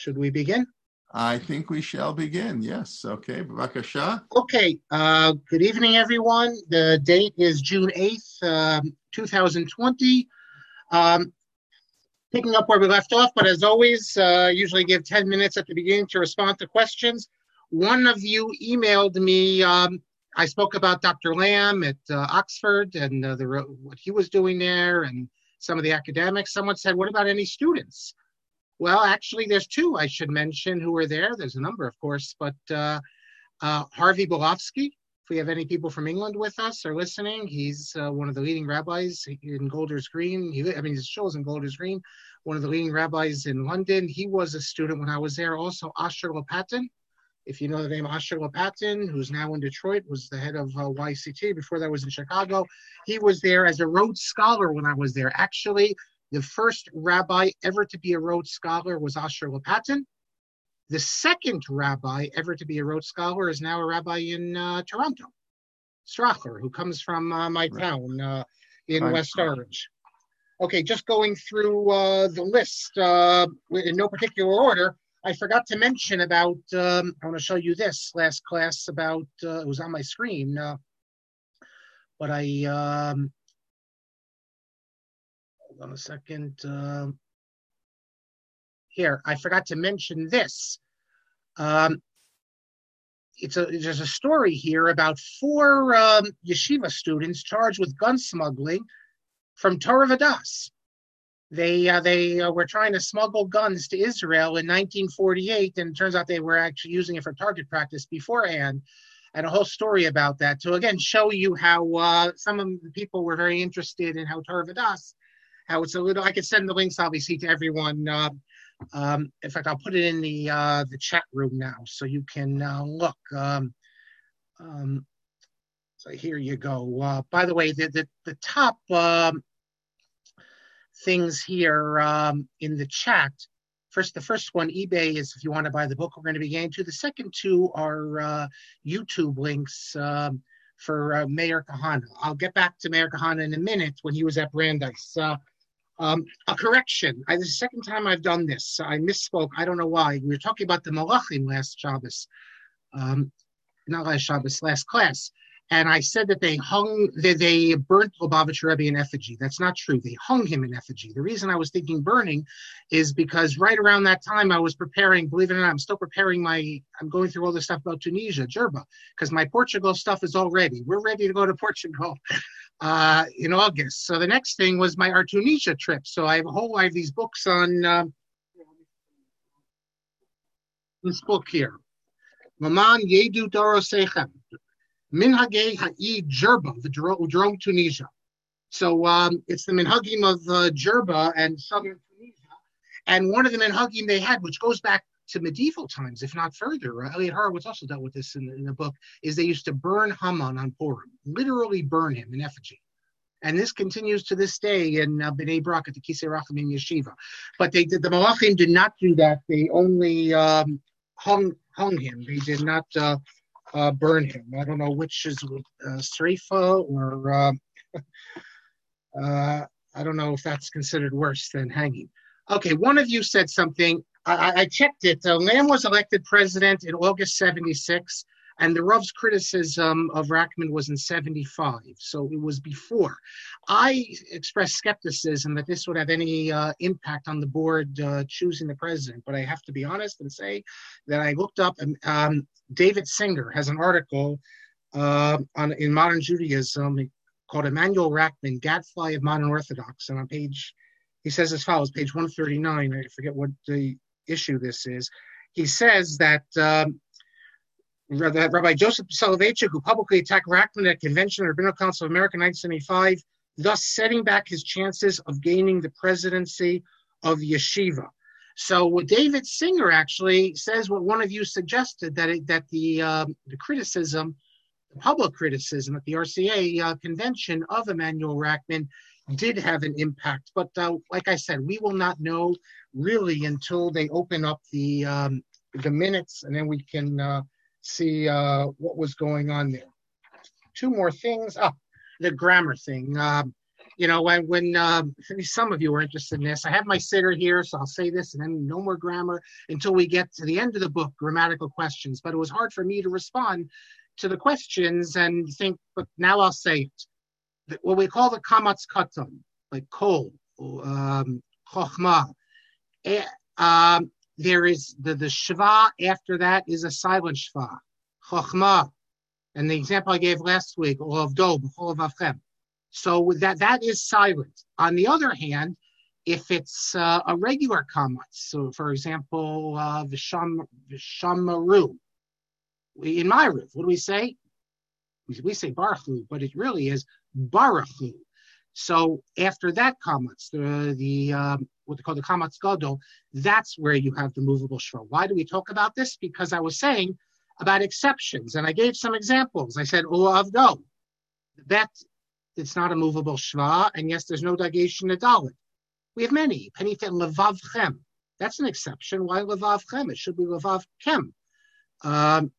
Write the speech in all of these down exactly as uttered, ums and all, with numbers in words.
Should we begin? I think we shall begin. Yes. Okay. Bavakasha. Okay. Uh, good evening, everyone. The date is June eighth, um, two thousand twenty. Um, picking up where we left off, but as always, uh, usually give ten minutes at the beginning to respond to questions. One of you emailed me. Um, I spoke about Doctor Lamb at uh, Oxford and uh, the, what he was doing there and some of the academics. Someone said, what about any students? Well, actually, there's two I should mention who were there. There's a number, of course, but uh, uh, Harvey Bolovsky, if we have any people from England with us or listening, he's uh, one of the leading rabbis in Golders Green. He, I mean, his show is in Golders Green, one of the leading rabbis in London. He was a student when I was there. Also, Asher Lopatin, if you know the name Asher Lopatin, who's now in Detroit, was the head of uh, Y C T. Before that was in Chicago. He was there as a Rhodes Scholar when I was there. Actually, the first rabbi ever to be a Rhodes Scholar was Asher Lopatin. The second rabbi ever to be a Rhodes Scholar is now a rabbi in uh, Toronto, Strachler, who comes from uh, my town uh, in Right. West Orange. Okay, just going through uh, the list uh, in no particular order. I forgot to mention about, um, I want to show you this last class about, uh, it was on my screen, uh, but I, um, hold on a second. Uh, here, I forgot to mention this. Um, it's a, there's a story here about four um, yeshiva students charged with gun smuggling from Torah Vodaas. They uh, they uh, were trying to smuggle guns to Israel in nineteen forty-eight, and it turns out they were actually using it for target practice beforehand, and a whole story about that. To again show you how uh, some of the people were very interested in how Torah Vodaas, how it's a little. I could send the links obviously to everyone. Uh, um, in fact, I'll put it in the uh, the chat room now so you can uh, look. Um, um, so here you go. Uh, by the way, the the, the top. Um, things here um, in the chat. First, the first one, eBay, is if you want to buy the book we're going to be getting to. The second two are uh, YouTube links um, for uh, Meir Kahana. I'll get back to Meir Kahana in a minute when he was at Brandeis. Uh, um, a correction. I, this is the second time I've done this. I misspoke. I don't know why. We were talking about the Malachim last Shabbos. Um, not last Shabbos, last class. And I said that they hung, they, they burnt Lubavitch Rebbe in effigy. That's not true. They hung him in effigy. The reason I was thinking burning is because right around that time I was preparing, believe it or not, I'm still preparing my, I'm going through all this stuff about Tunisia, Jerba, because my Portugal stuff is all ready. We're ready to go to Portugal uh, in August. So the next thing was my our Tunisia trip. So I have a whole, I have these books on, uh, this book here. Maman Yedu Doro Sechem. Minhagei Ha'id Jerba, the Jerome, Tunisia. So um, it's the Minhagim of uh, Jerba and southern Tunisia. And one of the Minhagim they had, which goes back to medieval times, if not further, uh, Elliot Horowitz also dealt with this in, in the book, is they used to burn Haman on Purim, literally burn him in effigy. And this continues to this day in uh, B'nai Brak at the Kisei Rachamim Yeshiva. But they did, the Malachim did not do that. They only um, hung, hung him. They did not... Uh, Uh, burn him. I don't know which is uh, Sreifa or uh, uh, I don't know if that's considered worse than hanging. Okay, one of you said something. I, I checked it. Uh, Lamb was elected president in August seventy-six, and the Rav's criticism of Rachman was in seventy-five, so it was before. I expressed skepticism that this would have any uh, impact on the board uh, choosing the president, but I have to be honest and say that I looked up, and um, David Singer has an article uh, on in Modern Judaism called Emanuel Rachman, Gadfly of Modern Orthodox, and on page, he says as follows, page one thirty-nine, I forget what the issue this is. He says that um, that Rabbi Joseph Soloveitchik, who publicly attacked Rachman at a convention of the Rabbinical Council of America in nineteen seventy-five, thus setting back his chances of gaining the presidency of Yeshiva. So David Singer actually says what one of you suggested, that it, that the um, the criticism, the public criticism at the R C A uh, convention of Emanuel Rachman did have an impact. But uh, like I said, we will not know really until they open up the um, the minutes, and then we can uh, see uh, what was going on there. Two more things. Ah, the grammar thing. Um, you know, when, when um, some of you are interested in this, I have my sitter here, so I'll say this and then no more grammar until we get to the end of the book, grammatical questions. But it was hard for me to respond to the questions and think, but now I'll say it. What we call the kamatz katan, like kol, um, chokhmah. Um, there is the, the shva after that is a silent shva, chokhmah. And the example I gave last week, Olavdo, b'chol vavchem. So that, that is silent. On the other hand, if it's uh, a regular kamatz, so for example, uh, v'sham, v'shamaru, in my roof, what do we say? We, we say baruchu, but it really is baruchu. So after that kamatz, the, the um, what they call the kamatz gadol, that's where you have the movable shva. Why do we talk about this? Because I was saying about exceptions, and I gave some examples. I said, Olavdo, that it's not a movable shva, and yes, there's no dagesh in the dalit. We have many. Penifet levavchem. That's an exception. Why levavchem? It should be levavchem. Um,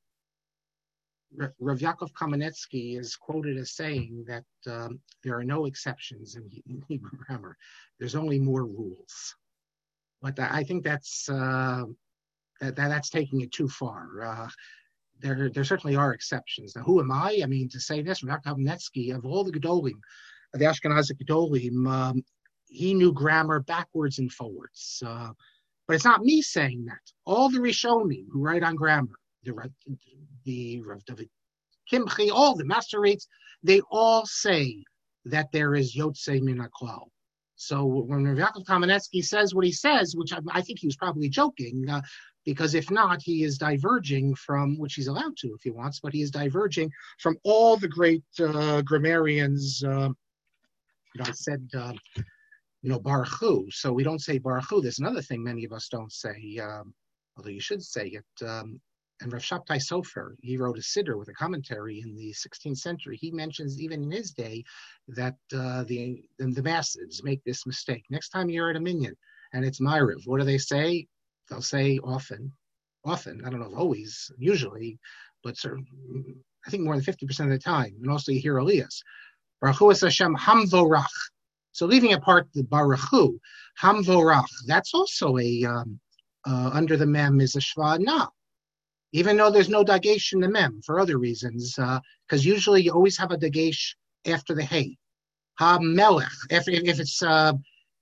Rav Yaakov Kamenetsky is quoted as saying that um, there are no exceptions in, in Hebrew grammar. There's only more rules. But I think that's uh, that, that that's taking it too far. Uh, There, there certainly are exceptions. Now, who am I? I mean, to say this, Rav Kamenetsky, of all the Gedolim, the Ashkenazi Gedolim, um, he knew grammar backwards and forwards. Uh, but it's not me saying that. All the Rishonim who write on grammar, the, the Rav David Kimchi, all the master rates, they all say that there is Yotzei min haklal. So when Rav Yaakov Kamenetsky says what he says, which I, I think he was probably joking, uh, because if not, he is diverging from, which he's allowed to if he wants, but he is diverging from all the great uh, grammarians. Uh, you know, I said, uh, you know, Baruch Hu, so we don't say Baruch Hu. There's another thing many of us don't say, um, although you should say it. Um, and Rav Shabtai Sofer, he wrote a siddur with a commentary in the sixteenth century. He mentions even in his day that uh, the, the masses make this mistake. Next time you're at a minyan and it's Ma'ariv, what do they say? They'll say often, often, I don't know if always, usually, but certain, I think more than fifty percent of the time. And also you hear Elias, Baruch Hu es Hashem Hamvorach. So leaving apart the Baruch Hu, Hamvorach, that's also a, um, uh, under the mem is a shva na. Even though there's no dagesh in the mem for other reasons, because uh, usually you always have a dagesh after the hey. Ha-melech, if, if it's uh,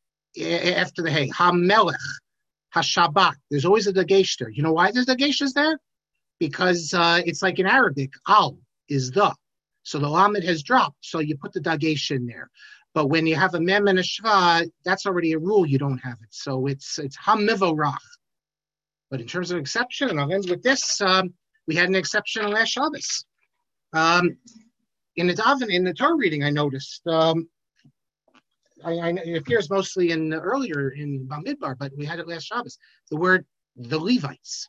after the hey. Ha-melech. HaShabbat. There's always a dagesh there. You know why there's dageshes there? Because uh, it's like in Arabic, al is the. So the lamed has dropped, so you put the dagesh in there. But when you have a mem and a shva, that's already a rule. You don't have it. So it's it's hamivorach. But in terms of exception, and I'll end with this, um, we had an exception on last Shabbos. Um, in the Daven, in the Torah reading, I noticed, um, I, I, it appears mostly in earlier in Bamidbar, but we had it last Shabbos. The word the Levites.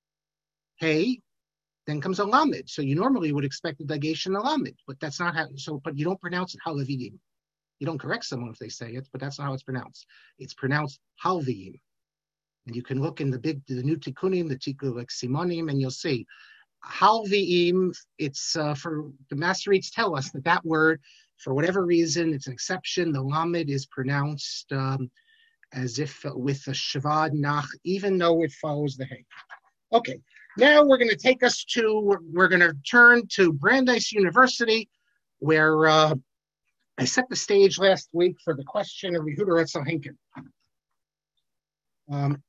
Hey, then comes a lamed. So you normally would expect the dagesh in the lamed, but that's not how. So, but you don't pronounce it halviim. You don't correct someone if they say it, but that's not how it's pronounced. It's pronounced halviim. And you can look in the big, the new tikkunim, the tikkun like simonim, and you'll see halviim. It's uh, for the Masoretes tell us that that word, for whatever reason, it's an exception. The lamed is pronounced um, as if with a shavad nach, even though it follows the hey. Okay, now we're going to take us to, we're going to turn to Brandeis University, where uh, I set the stage last week for the question of Yehuda Etzel Henkin. Um,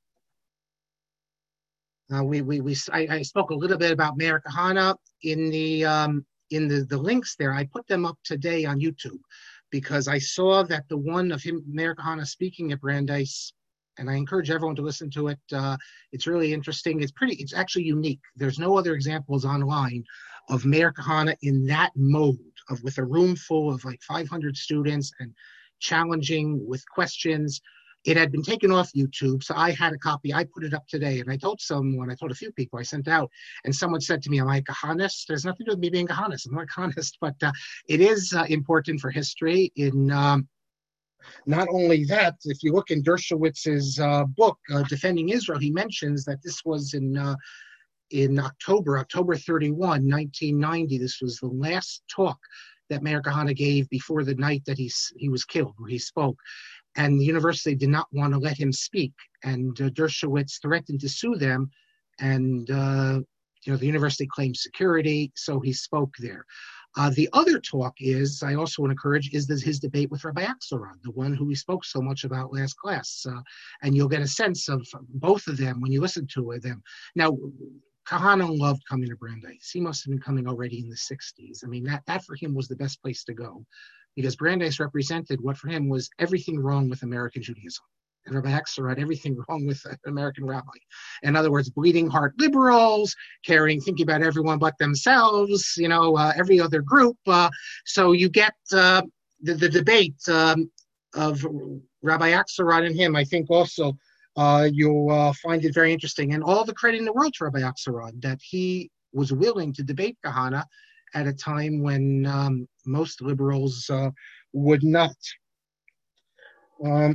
uh, we we we I, I spoke a little bit about Meir Kahana in the um, in the, the links there. I put them up today on YouTube because I saw that the one of him, Meir Kahana, speaking at Brandeis, and I encourage everyone to listen to it. Uh, it's really interesting. It's pretty. It's actually unique. There's no other examples online of Meir Kahana in that mode of with a room full of like five hundred students and challenging with questions. It had been taken off YouTube, so I had a copy. I put it up today, and I told someone, I told a few people I sent out, and someone said to me, am I a Kahanist? There's nothing to do with me being a Kahanist. I'm not a Kahanist, but uh, it is uh, important for history. In um, not only that, if you look in Dershowitz's uh, book, uh, Defending Israel, he mentions that this was in uh, in October, October thirty-first, nineteen ninety. This was the last talk that Meir Kahane gave before the night that he, he was killed, where he spoke. And the university did not want to let him speak. And uh, Dershowitz threatened to sue them. And, uh, you know, the university claimed security, so he spoke there. Uh, the other talk is, I also want to encourage, is this, his debate with Rabbi Axelrod, the one who we spoke so much about last class. Uh, and you'll get a sense of both of them when you listen to them. Now, Kahane loved coming to Brandeis. He must have been coming already in the sixties. I mean, that, that for him was the best place to go, because Brandeis represented what for him was everything wrong with American Judaism. And Rabbi Axelrod, everything wrong with an American rabbi. In other words, bleeding heart liberals, caring, thinking about everyone but themselves, you know, uh, every other group. Uh, so you get uh, the, the debate um, of Rabbi Axelrod and him, I think also uh, you'll uh, find it very interesting. And all the credit in the world to Rabbi Axelrod, that he was willing to debate Kahane at a time when um, most liberals uh, would not. Um,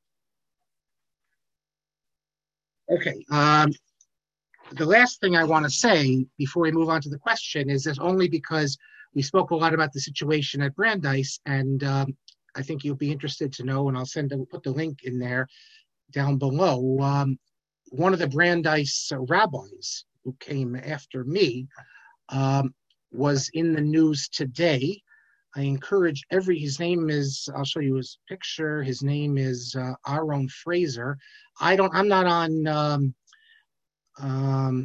Okay. Um, the last thing I want to say before we move on to the question is that only because we spoke a lot about the situation at Brandeis, and um, I think you'll be interested to know, and I'll send, we'll put the link in there down below. Um, one of the Brandeis rabbis who came after me um, was in the news today. I encourage every, his name is, I'll show you his picture. His name is uh, Aaron Fraser. I don't, I'm not on um, um,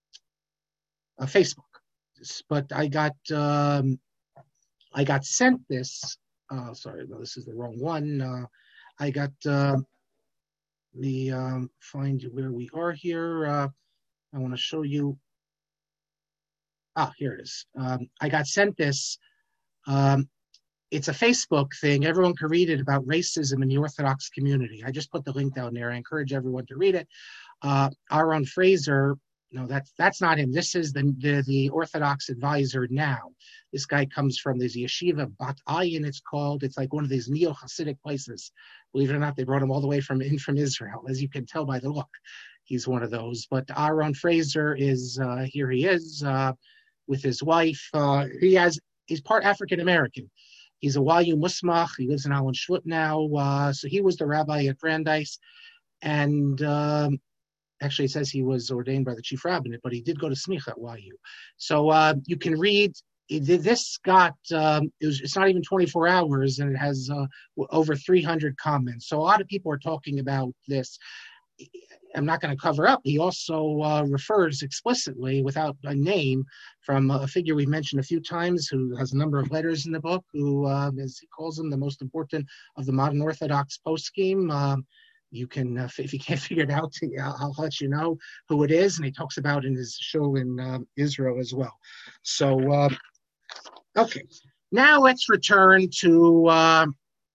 uh, Facebook, but I got, um, I got sent this, uh, sorry, no, this is the wrong one. Uh, I got, uh, the, um, find where we are here. Uh, I want to show you, ah, here it is. Um, I got sent this. Um, it's a Facebook thing. Everyone can read it about racism in the Orthodox community. I just put the link down there. I encourage everyone to read it. Uh, Aaron Fraser, no, that's that's not him. This is the, the the Orthodox advisor now. This guy comes from this yeshiva, Bat Ayin, it's called. It's like one of these neo-Hasidic places. Believe it or not, they brought him all the way from in from Israel, as you can tell by the look. He's one of those. But Aaron Fraser is uh, here. He is uh, with his wife. Uh, he has. He's part African American. He's a Y U Musmach. He lives in Allen Schlutt now. Uh, so he was the rabbi at Brandeis. And um, actually, it says he was ordained by the chief rabbinate, but he did go to Smicha at Y U. So uh, you can read, this got, um, it was, it's not even twenty-four hours, and it has uh, over three hundred comments. So a lot of people are talking about this. I'm not going to cover up. He also uh, refers explicitly, without a name, from a figure we've mentioned a few times, who has a number of letters in the book, who, uh, as he calls him, the most important of the modern Orthodox poskim. Um, you can, uh, if you can't figure it out, I'll, I'll let you know who it is. And he talks about in his show in uh, Israel as well. So, uh, okay. Now let's return to Uh,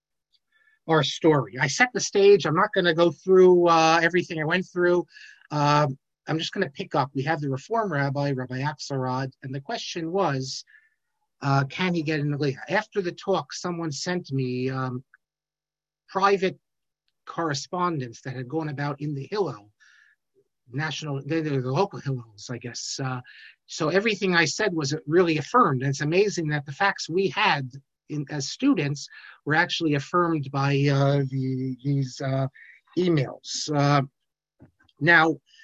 our story. I set the stage. I'm not going to go through uh, everything I went through. Uh, I'm just going to pick up. We have the Reform Rabbi, Rabbi Axelrod, and the question was, uh, can he get an Aliyah? After the talk, someone sent me um, private correspondence that had gone about in the Hillel, national, the, the local Hillels, I guess. Uh, so everything I said was really affirmed. And it's amazing that the facts we had In, as students, were actually affirmed by uh, the, these uh, emails. Uh, now,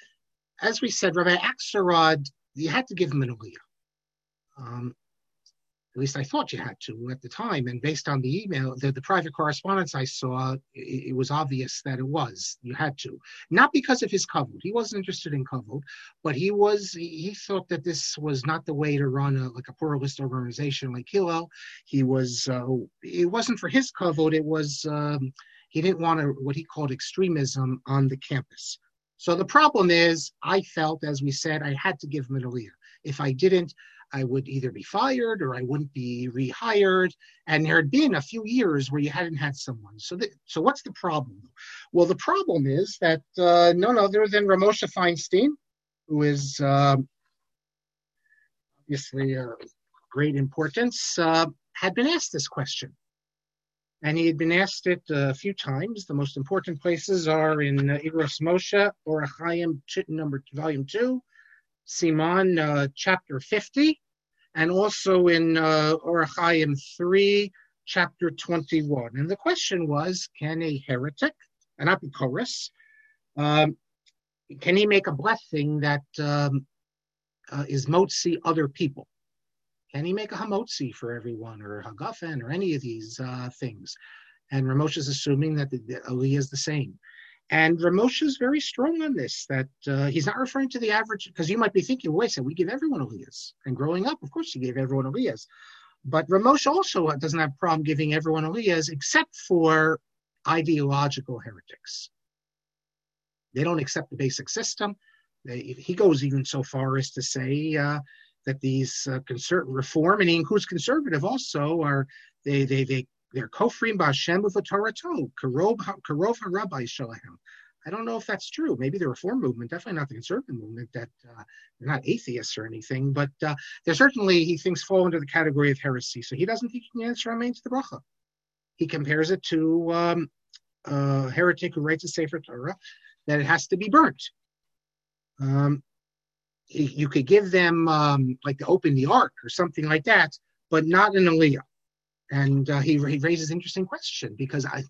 as we said, Rabbi Axelrod, you had to give him an Aliyah. Um, at least I thought you had to at the time. And based on the email, the, the private correspondence I saw, it, it was obvious that it was. You had to. Not because of his kavod. He wasn't interested in kavod, but he was. He thought that this was not the way to run a like a pluralist organization like Hillel. He was. Uh, it wasn't for his kavod. It was. Um, he didn't want a, what he called extremism on the campus. So the problem is, I felt, as we said, I had to give him an Aliyah. If I didn't, I would either be fired or I wouldn't be rehired. And there had been a few years where you hadn't had someone. So, the, so what's the problem? Well, the problem is that uh, none other than Ramosha Feinstein, who is uh, obviously of great importance, uh, had been asked this question. And he had been asked it a few times. The most important places are in uh, Igros Moshe, Orach Chaim, number volume two, Siman, uh, chapter fifty, and also in uh, Orach Chaim three, chapter twenty-one. And the question was, can a heretic, an apikoros, um, can he make a blessing that um, uh, is motzi other people? Can he make a hamotzi for everyone, or hagafen, or any of these uh, things? And Ramosh is assuming that the, the Aliyah is the same. And Ramosh is very strong on this, that uh, he's not referring to the average, because you might be thinking, wait a second, we give everyone Aliyahs. And growing up, of course, he gave everyone Aliyahs. But Ramosh also doesn't have a problem giving everyone Aliyahs, except for ideological heretics. They don't accept the basic system. They, he goes even so far as to say uh, that these uh, conservative reform, and he includes conservative also, are they they they they're kofrim b'Hashem u'v'Torato karov karov harabbai shalahem. I don't know if that's true. Maybe the reform movement, definitely not the conservative movement, that uh, they're not atheists or anything, but uh, they're certainly, he thinks, fall into the category of heresy. So he doesn't think he can answer Amen to the bracha. He compares it to um, a heretic who writes a Sefer Torah, that it has to be burnt. Um, you could give them um, like to open the ark or something like that, but not an aliyah. And uh, he, he raises an interesting question, because I,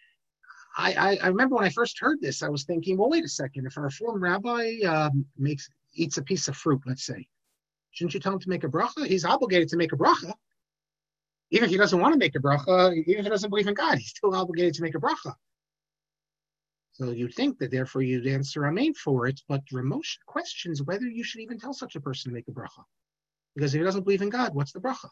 I I remember when I first heard this, I was thinking, well, wait a second. If a Reform rabbi um, makes eats a piece of fruit, let's say, shouldn't you tell him to make a bracha? He's obligated to make a bracha. Even if he doesn't want to make a bracha, even if he doesn't believe in God, he's still obligated to make a bracha. So you'd think that therefore you'd answer Amen for it, but Ramosh questions whether you should even tell such a person to make a bracha. Because if he doesn't believe in God, what's the bracha?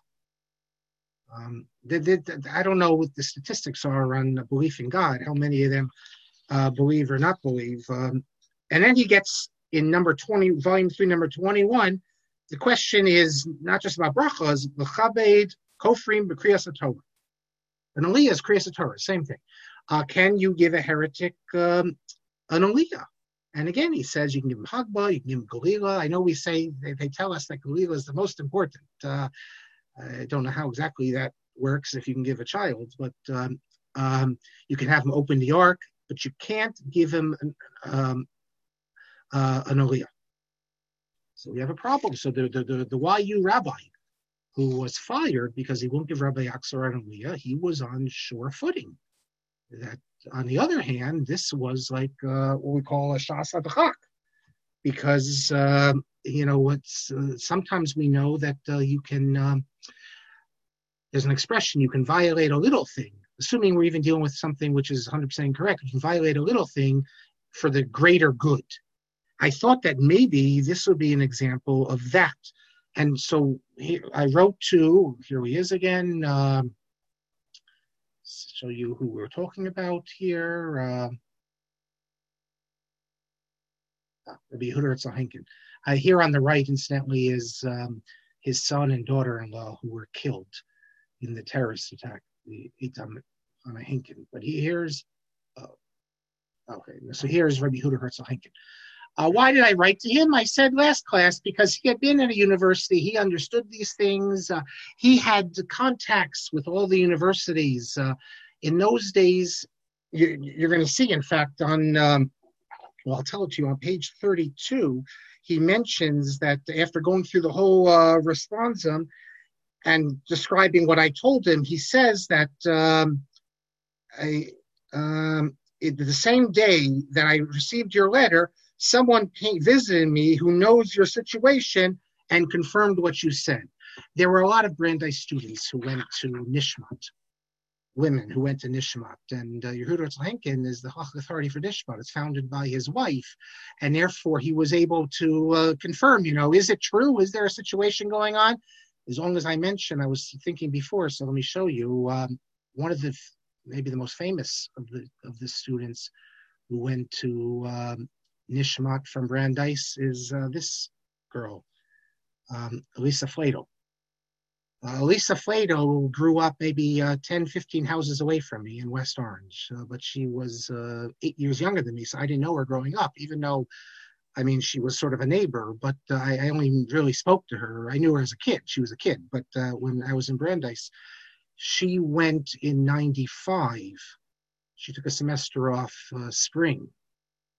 Um, they, they, they, I don't know what the statistics are on belief in God, how many of them uh, believe or not believe. Um, and then he gets in number twenty, volume three, number twenty-one, the question is not just about brachas, l'chabed, kofrim, b'kriyas HaTorah. An aliyah is kriyas HaTorah, same thing. Uh, can you give a heretic um, an aliyah? And again, he says you can give him Hagba, you can give him Galila. I know we say, they, they tell us that Galila is the most important. Uh, I don't know how exactly that works if you can give a child, but um, um, you can have him open the ark, but you can't give him an, um, uh, an aliyah. So we have a problem. So the, the, the, the Y U rabbi, who was fired because he won't give Rabbi Aksar an aliyah, he was on sure footing. That, on the other hand, this was like uh, what we call a shas adachak, because uh, you know it's uh, sometimes we know that uh, you can. Um, there's an expression, you can violate a little thing, assuming we're even dealing with something which is one hundred percent incorrect. You can violate a little thing for the greater good. I thought that maybe this would be an example of that, and so he, I wrote to. Here he is again. Um, show you who we're talking about here. Uh, Rabbi Yehuda Herzl Henkin. Uh, here on the right, incidentally, is um, his son and daughter-in-law who were killed in the terrorist attack, the Itam on Henkin. But he here's, uh, okay, so here's Rabbi Yehuda Herzl Henkin. Uh, why did I write to him? I said last class, because he had been at a university, he understood these things, uh, he had contacts with all the universities. Uh, in those days, you, you're going to see, in fact, on, um, well, I'll tell it to you, on page thirty-two, he mentions that after going through the whole uh, responsum and describing what I told him, he says that um, I, um, it, the same day that I received your letter, someone came, visited me who knows your situation and confirmed what you said. There were a lot of Brandeis students who went to Nishmat, women who went to Nishmat, and uh, Yehuda Herzl Henkin is the Hach authority for Nishmat. It's founded by his wife, and therefore he was able to uh, confirm, you know, is it true? Is there a situation going on? As long as I mentioned, I was thinking before, so let me show you. Um, one of the, maybe the most famous of the of the students who went to um, Nishmat from Brandeis is uh, this girl, um, Elisa Flato. Uh, Elisa Flato grew up maybe uh, ten, fifteen houses away from me in West Orange, uh, but she was uh, eight years younger than me, so I didn't know her growing up, even though, I mean, she was sort of a neighbor, but uh, I, I only really spoke to her. I knew her as a kid. She was a kid, but uh, when I was in Brandeis, she went in ninety-five. She took a semester off uh, spring.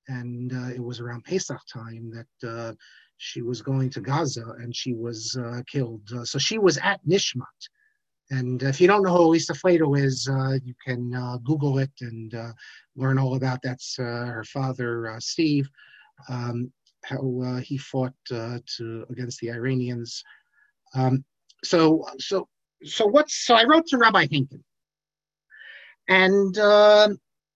and uh, it was around Pesach time that uh, she was going to Gaza, and she was uh, killed. Uh, so she was at Nishmat. And if you don't know who Elisa Flato is, uh, you can uh, Google it and uh, learn all about that. That's uh, her father, uh, Steve, um, how uh, he fought uh, to against the Iranians. Um, so, so, so what's so I wrote to Rabbi Henkin, and uh,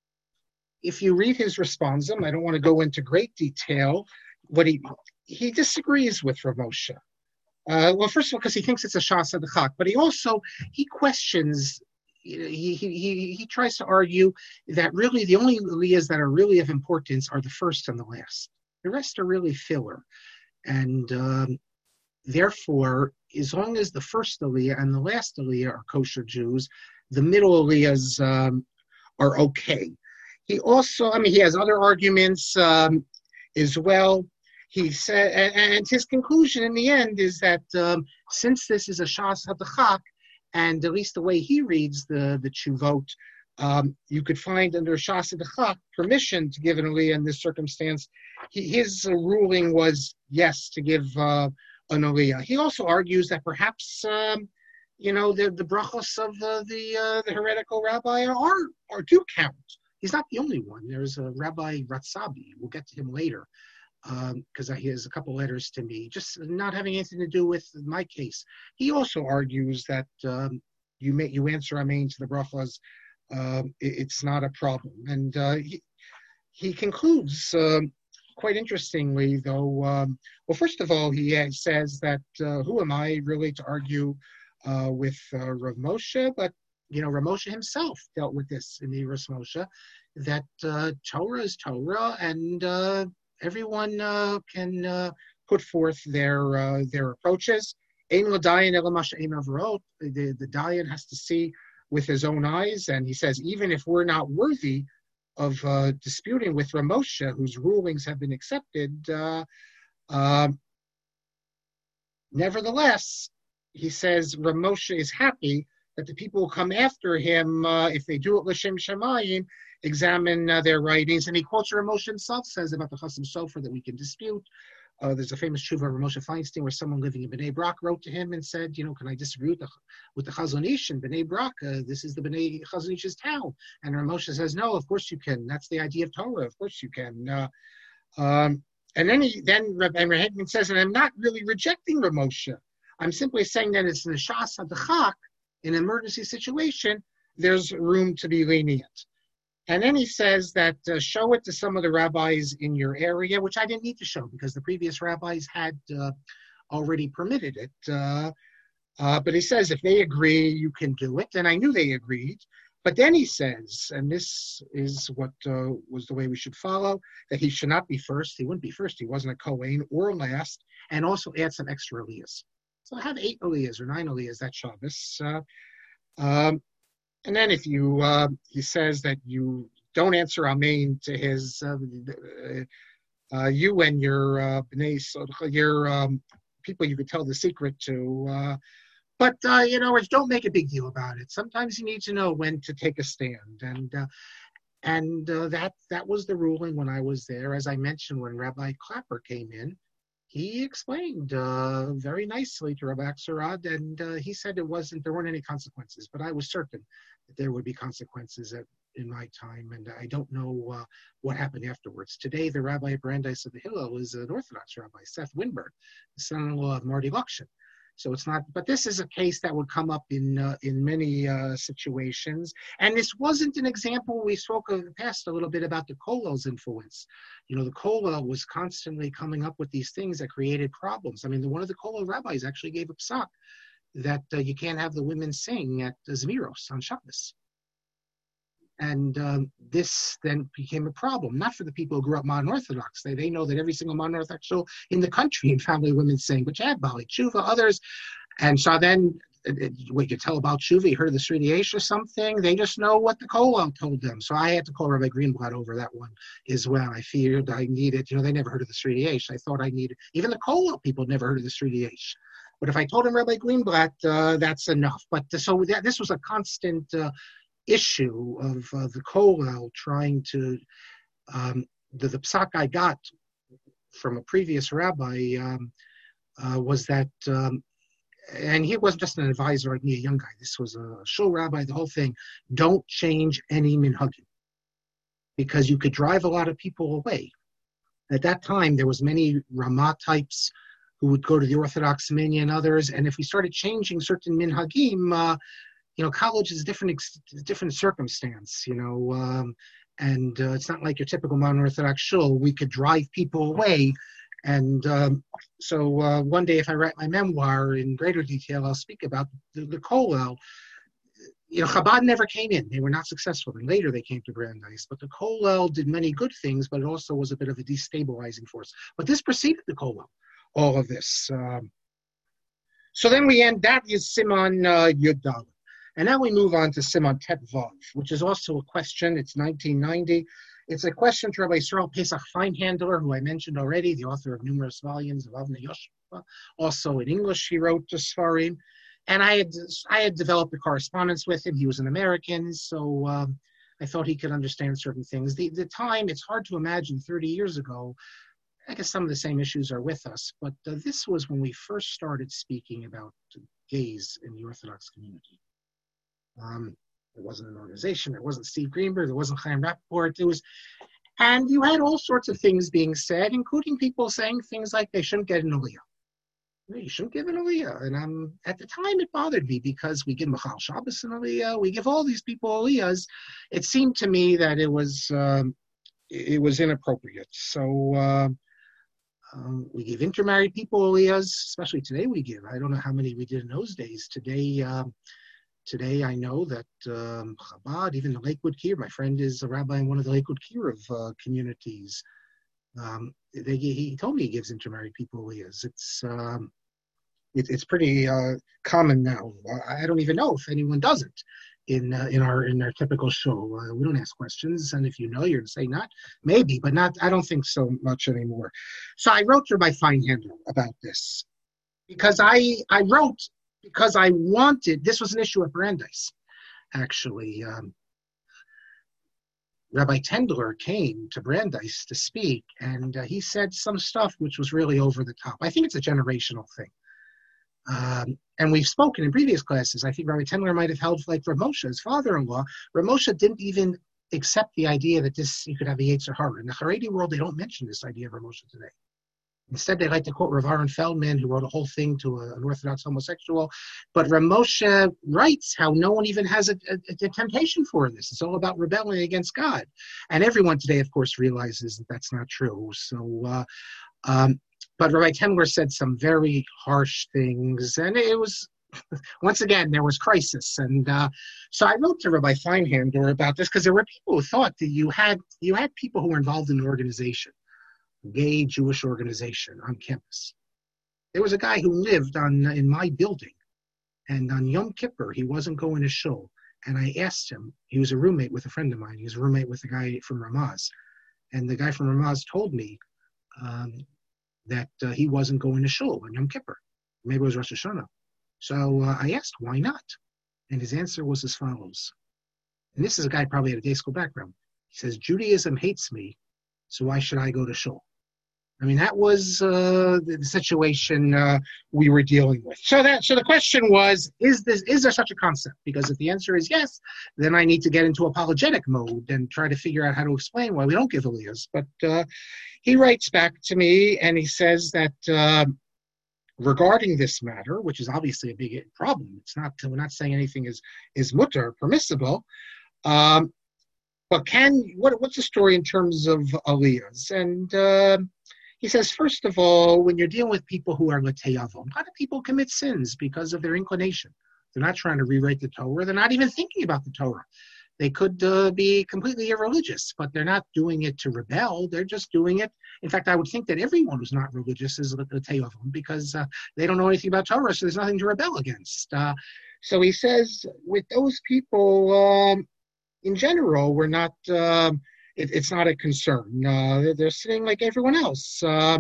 if you read his responsum, I don't want to go into great detail. What he he disagrees with Rav Moshe. Uh, well, first of all, because he thinks it's a Shas Adachak, but he also he questions. He, he he he tries to argue that really the only aliyahs that are really of importance are the first and the last. The rest are really filler, and um, therefore, as long as the first aliyah and the last aliyah are kosher Jews, the middle aliyahs um, are okay. He also, I mean, he has other arguments um, as well. He said, and, and his conclusion in the end is that um, since this is a Shas Hadachak, and at least the way he reads the the Tshuvot, um, you could find under Shas Hadachak permission to give an aliyah in this circumstance. He, his uh, ruling was yes to give uh, an aliyah. He also argues that perhaps um, you know the the brachos of the the, uh, the heretical rabbi are are do count. He's not the only one. There's a Rabbi Ratzabi. We'll get to him later. Because um, he has a couple letters to me, just not having anything to do with my case. He also argues that um, you may, you answer Amen to the brachas, um, it, it's not a problem. And uh, he, he concludes um, quite interestingly, though. Um, well, first of all, he uh, says that uh, who am I really to argue uh, with uh, Rav Moshe? But you know, Rav Moshe himself dealt with this in the Iras Moshe, that uh, Torah is Torah, and uh, everyone uh, can uh, put forth their uh, their approaches. Ein l'dayan ela ma she'ein avrot. The the dayan has to see with his own eyes, and he says even if we're not worthy of uh, disputing with Rav Moshe, whose rulings have been accepted, uh, uh, nevertheless, he says Rav Moshe is happy that the people who come after him, uh, if they do it l'shem shamayim, examine uh, their writings. And he quotes Rav Moshe himself, says about the Chasam Sofer that we can dispute. Uh, there's a famous tshuva of Rav Moshe Feinstein where someone living in Bnei Brak wrote to him and said, you know, can I disagree with the, with the Chazon Ish in Bnei Brak? Uh, this is the Bnei Chazon Ish's town. And Rav Moshe says, no, of course you can. That's the idea of Torah. Of course you can. Uh, um, and then he, then Rav Henkin says, and I'm not really rejecting Rav Moshe. I'm simply saying that it's in the Shas HaDachak, in an emergency situation, there's room to be lenient. And then he says that uh, show it to some of the rabbis in your area, which I didn't need to show because the previous rabbis had uh, already permitted it. Uh, uh, but he says if they agree, you can do it. And I knew they agreed. But then he says, and this is what uh, was the way we should follow, that he should not be first. He wouldn't be first. He wasn't a Kohen or last. And also add some extra aliyahs. So I have eight aliyahs or nine aliyahs that Shabbos. Uh, um, And then if you, uh, he says that you don't answer Amen to his, uh, uh, you and your uh, bnei, your um, people you could tell the secret to. Uh, but, uh, you know, don't make a big deal about it. Sometimes you need to know when to take a stand. And uh, and uh, that that was the ruling when I was there. As I mentioned, when Rabbi Clapper came in, he explained uh, very nicely to Rabbi Axelrod, and uh, he said it wasn't, there weren't any consequences, but I was certain that there would be consequences at, in my time, and I don't know uh, what happened afterwards. Today, the Rabbi of Brandeis of the Hillel is an Orthodox rabbi, Seth Winberg, the son-in-law of Marty Lukshin. So it's not, but this is a case that would come up in uh, in many uh, situations. And this wasn't an example. We spoke in the past a little bit about the Kollel's influence. You know, the Kollel was constantly coming up with these things that created problems. I mean, the, one of the Kollel rabbis actually gave a psak that uh, you can't have the women sing at uh, Zmiros on Shabbos. And um, this then became a problem, not for the people who grew up modern Orthodox. They they know that every single modern Orthodox show in the country in family women sing, but you had Bali Tshuva, others. And so then, uh, what you tell about Tshuva, you heard of the Sri Yesh or something, they just know what the Kollel told them. So I had to call Rabbi Greenblatt over that one as well. I feared I needed, you know, they never heard of the Sri Yesh. I thought I needed, even the Kollel people never heard of the Sri Yesh. But if I told him Rabbi Greenblatt, uh, that's enough. But uh, so that, this was a constant uh, issue of uh, the Kollel trying to um, the, the psak I got from a previous rabbi um, uh, was that, um, and he wasn't just an advisor like me, a young guy. This was a shul rabbi, the whole thing. Don't change any minhagim, because you could drive a lot of people away. At that time, there was many Ramah types who would go to the Orthodox Minyan and others, and if we started changing certain minhagim, uh, you know, college is a different, different circumstance, you know, um, and uh, it's not like your typical modern Orthodox shul. We could drive people away. And um, so uh, one day, if I write my memoir in greater detail, I'll speak about the, the kollel. You know, Chabad never came in. They were not successful. And later they came to Brandeis. But the kollel did many good things, but it also was a bit of a destabilizing force. But this preceded the kollel, all of this. Um, so then we end, that is Siman uh, Yud Dalet. And now we move on to Siman Tet Vav, which is also a question. It's nineteen ninety. It's a question to Rabbi Yisrael Pesach Feinhandler, who I mentioned already, the author of numerous volumes of Avnei Yoshua. Also in English, he wrote the Sfarim. And I had I had developed a correspondence with him. He was an American, so um, I thought he could understand certain things. The, the time, it's hard to imagine thirty years ago. I guess some of the same issues are with us, but uh, this was when we first started speaking about gays in the Orthodox community. Um, There wasn't an organization. There wasn't Steve Greenberg. There wasn't Chaim Rappaport. It was, and you had all sorts of things being said, including people saying things like they shouldn't get an aliyah. You shouldn't give an aliyah. And um, at the time, it bothered me because we give Machal Shabbos an aliyah. We give all these people aliyahs. It seemed to me that it was um, it was inappropriate. So uh, um, we give intermarried people aliyahs, especially today. We give. I don't know how many we did in those days. Today. Um, Today, I know that um, Chabad, even the Lakewood Kier, my friend is a rabbi in one of the Lakewood Kiruv uh, communities. Um, they, he told me he gives intermarried people aliyahs. It's um, it, it's pretty uh, common now. I don't even know if anyone doesn't in uh, in our in our typical show. Uh, we don't ask questions, and if you know, you're to say not maybe, but not. I don't think so much anymore. So I wrote to Rabbi Feinhandler about this because I I wrote. Because I wanted, this was an issue at Brandeis, actually. Um, Rabbi Tendler came to Brandeis to speak, and uh, he said some stuff which was really over the top. I think it's a generational thing. Um, and we've spoken in previous classes. I think Rabbi Tendler might have held, like Rav Moshe, his father-in-law. Rav Moshe didn't even accept the idea that this, you could have a Yetzer Hara. In the Haredi world, they don't mention this idea of Rav Moshe today. Instead, they like to quote Rav Aaron Feldman, who wrote a whole thing to a, an Orthodox homosexual. But Rav Moshe writes how no one even has a, a, a temptation for this. It's all about rebelling against God. And everyone today, of course, realizes that that's not true. So, uh, um, but Rabbi Tendler said some very harsh things. And it was, once again, there was crisis. And uh, so I wrote to Rabbi Feinhandler about this because there were people who thought that you had you had people who were involved in the organization. Gay Jewish organization on campus. There was a guy who lived on in my building, and on Yom Kippur, he wasn't going to shul. And I asked him, he was a roommate with a friend of mine. He was a roommate with a guy from Ramaz. And the guy from Ramaz told me um, that uh, he wasn't going to shul on Yom Kippur. Maybe it was Rosh Hashanah. So uh, I asked, why not? And his answer was as follows. And this is a guy probably had a day school background. He says, Judaism hates me, so why should I go to shul? I mean, that was uh, the situation uh, we were dealing with. So that, so the question was: Is this is there such a concept? Because if the answer is yes, then I need to get into apologetic mode and try to figure out how to explain why we don't give aliyahs. But uh, he writes back to me and he says that uh, regarding this matter, which is obviously a big problem, it's not we're not saying anything is is mutter permissible. Um, but can what what's the story in terms of aliyahs? And uh, he says, first of all, when you're dealing with people who are l'teyavon, a lot of people commit sins because of their inclination. They're not trying to rewrite the Torah. They're not even thinking about the Torah. They could uh, be completely irreligious, but they're not doing it to rebel. They're just doing it. In fact, I would think that everyone who's not religious is l'teyavon because uh, they don't know anything about Torah, so there's nothing to rebel against. Uh, so he says, with those people, um, in general, we're not... Um, It, it's not a concern. Uh, they're, they're sitting like everyone else. Uh,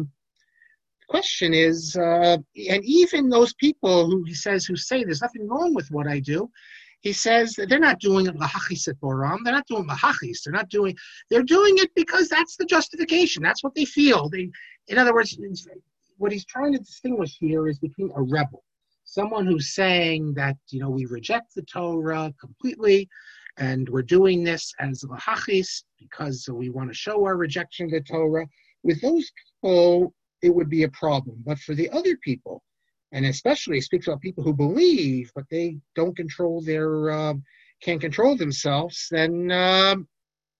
the question is, uh, and even those people who he says who say there's nothing wrong with what I do, he says that they're not doing it lahachis et boram. They're not doing lahachis. They're not doing. They're doing it because that's the justification. That's what they feel. They, in other words, what he's trying to distinguish here is between a rebel, someone who's saying that, you know, we reject the Torah completely, and we're doing this as lahachis because we want to show our rejection of the Torah. With those people, it would be a problem. But for the other people, and especially speaks about people who believe, but they don't control their, uh, can't control themselves, then, um,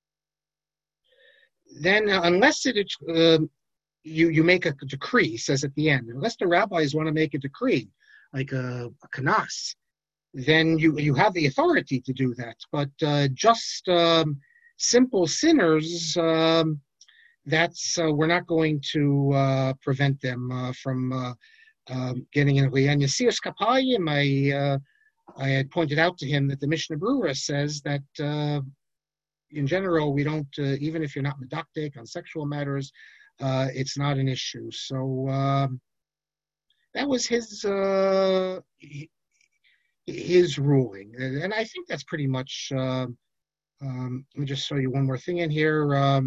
then uh, unless it, uh, you you make a decree, he says at the end, unless the rabbis want to make a decree, like a, a kanas, then you you have the authority to do that. But uh, just um, simple sinners, um, that's uh, we're not going to uh, prevent them uh, from. Uh, Um, getting in and Yasiras Kapayim, I uh, I had pointed out to him that the Mishnah Berurah says that uh, in general we don't uh, even if you're not medactic on sexual matters, uh, it's not an issue. So um, that was his uh, his ruling, and I think that's pretty much. Uh, um, let me just show you one more thing in here. Um,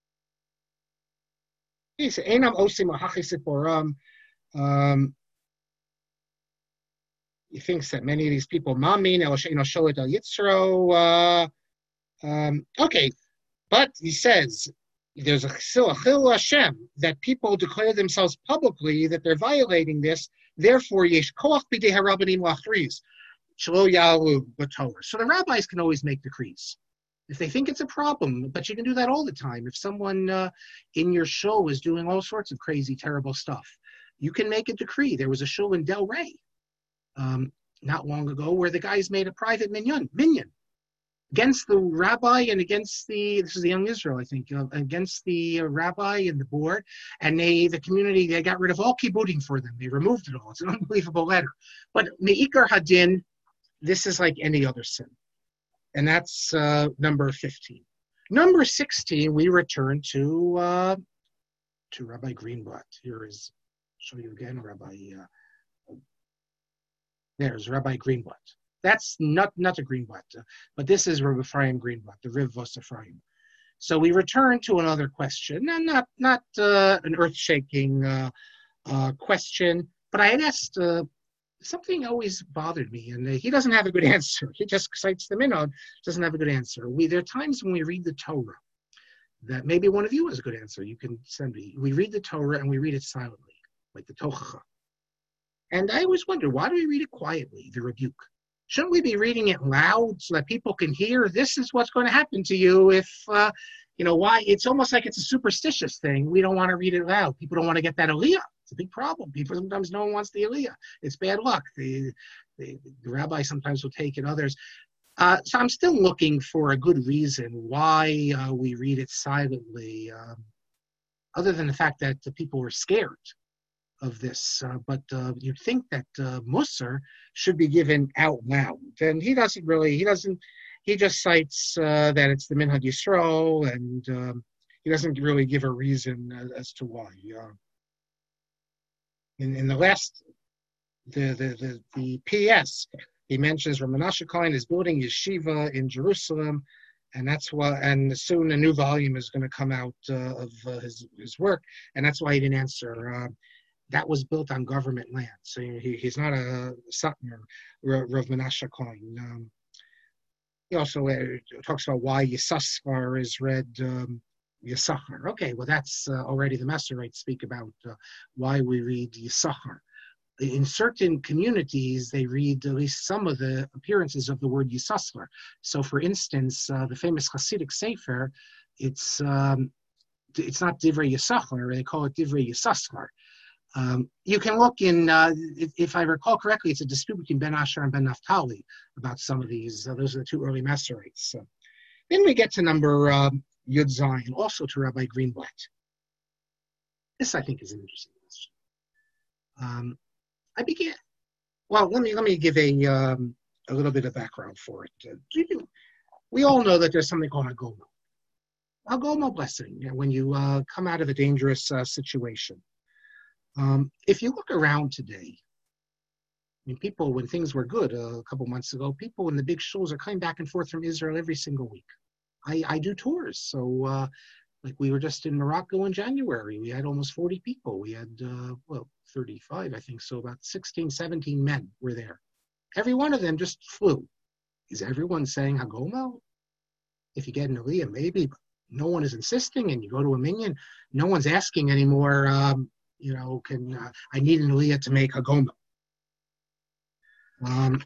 he said, "Einam osim lahachis et boram." Um, he thinks that many of these people, Mamin, El Sholet El Yitzro, uh, um, okay, but he says there's a Chil Hashem that people declare themselves publicly that they're violating this. Therefore, Yesh Koach B'dei Harabanim Lachriz Shelo Yalu B'Torah. So the rabbis can always make decrees if they think it's a problem, but you can do that all the time. If someone uh, in your show is doing all sorts of crazy, terrible stuff, you can make a decree. There was a show in Del Rey um, not long ago where the guys made a private minyan, minyan against the rabbi and against the, this is the Young Israel, I think, uh, against the uh, rabbi and the board. And they, the community, they got rid of all kibbudim for them. They removed it all. It's an unbelievable letter. But me'ikar hadin, this is like any other sin. And that's uh, number fifteen. Number sixteen, we return to, uh, to Rabbi Greenblatt. Here is, show you again, Rabbi, uh, there's Rabbi Greenblatt. That's not, not a Greenblatt, uh, but this is Rabbi Ephraim Greenblatt, the Riv Vos Ephraim. So we return to another question, and not, not uh, an earth-shaking uh, uh, question, but I had asked, uh, something always bothered me, and uh, he doesn't have a good answer. He just cites the minhag, doesn't have a good answer. We, there are times when we read the Torah that maybe one of you has a good answer. You can send me. We read the Torah and we read it silently, like the Tochacha. And I always wonder, why do we read it quietly, the rebuke? Shouldn't we be reading it loud so that people can hear, this is what's going to happen to you if, uh, you know, why? It's almost like it's a superstitious thing. We don't want to read it loud. People don't want to get that aliyah. It's a big problem. People sometimes, no one wants the aliyah. It's bad luck. The, the, the rabbi sometimes will take it, others. Uh, so I'm still looking for a good reason why uh, we read it silently, um, other than the fact that the people were scared of this. Uh, but uh, you'd think that uh, Musar should be given out loud. And he doesn't really, he doesn't, he just cites uh, that it's the Minhag Yisrael, and um, he doesn't really give a reason as, as to why. Uh, in, in the last, the, the, the, the P S, he mentions Rav Menashe Klein is building yeshiva in Jerusalem, and that's why. And soon a new volume is going to come out uh, of uh, his his work, and that's why he didn't answer. Uh, that was built on government land, so he, he's not a Satmar, Rav Menashe Klein. Um, he also uh, talks about why Yisachar is read um, Yisachar. Okay, well that's uh, already the Masoretes speak about uh, why we read Yisachar. In certain communities, they read at least some of the appearances of the word Yisachar. So, for instance, uh, the famous Hasidic Sefer, it's um, it's not Divrei Yisachar, they call it Divrei Yisachar. Um, you can look in, uh, if, if I recall correctly, it's a dispute between Ben Asher and Ben Naphtali about some of these. Uh, those are the two early Masoretes. So, then we get to number um, Yud Zayin, also to Rabbi Greenblatt. This, I think, is an interesting question. Um, I began. Well, let me let me give a um, a little bit of background for it. Uh, you, we all know that there's something called Hagomo. Hagomo blessing. You know, when you uh, come out of a dangerous uh, situation. Um, if you look around today, mean, people, when things were good uh, a couple months ago, people in the big shuls are coming back and forth from Israel every single week. I, I do tours. So, uh, like, we were just in Morocco in January. We had almost forty people. We had, uh, well, thirty-five, I think. So about sixteen, seventeen men were there. Every one of them just flew. Is everyone saying Hagomel? If you get an Aliyah, maybe, but no one is insisting, and you go to a minyan, no one's asking anymore, um, you know, can uh, I need an Aliyah to make Hagomel? Um,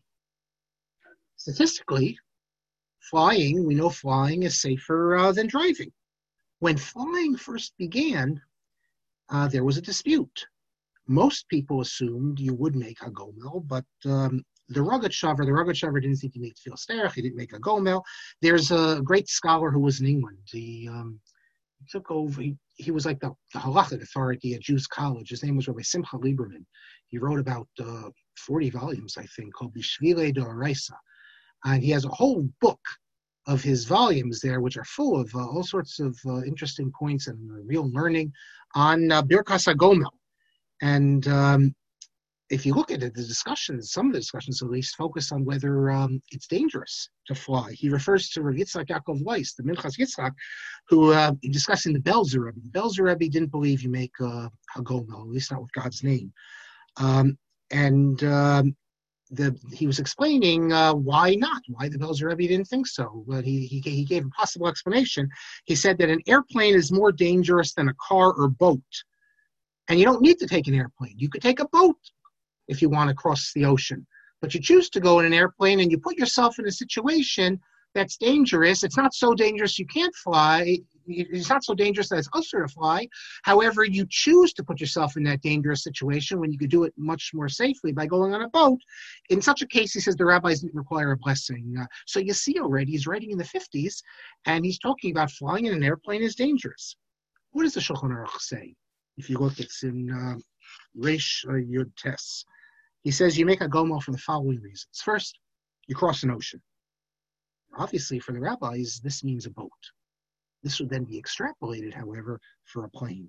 statistically, flying, we know flying is safer uh, than driving. When flying first began, uh, there was a dispute. Most people assumed you would make Hagomel, but um, the Rogatchover, the Rogatchover didn't think he made Tefillah Sterech, he didn't make Hagomel. There's a great scholar who was in England. He, um, he took over, he, he was like the, the halachic authority at Jews College. His name was Rabbi Simcha Lieberman. He wrote about uh, forty volumes, I think, called Bishvilei D'Oraisa. And he has a whole book of his volumes there, which are full of uh, all sorts of uh, interesting points and uh, real learning on uh, Birkas Hagomel. And um, if you look at it, the discussions, some of the discussions at least, focus on whether um, it's dangerous to fly. He refers to Rav Yitzchak Yaakov Weiss, the Minchas Yitzchak, who, uh, in discussing the Belzer Rebbe, the Belzer Rebbe didn't believe you make uh, Hagomel, at least not with God's name. Um, and um, the, he was explaining uh, why not, why the Belzer Rebbe didn't think so. But he, he, he gave a possible explanation. He said that an airplane is more dangerous than a car or boat. And you don't need to take an airplane. You could take a boat if you want to cross the ocean. But you choose to go in an airplane and you put yourself in a situation that's dangerous. It's not so dangerous you can't fly. It's not so dangerous that it's usher to fly. However, you choose to put yourself in that dangerous situation when you could do it much more safely by going on a boat. In such a case, he says the rabbis didn't require a blessing. Uh, so you see already, he's writing in the fifties, and he's talking about flying in an airplane is dangerous. What does the Shulchan Aruch say? If you look, it's in uh, Reish uh, Yud Tes. He says you make a Hagomel for the following reasons. First, you cross an ocean. Obviously, for the rabbis, this means a boat. This would then be extrapolated, however, for a plane.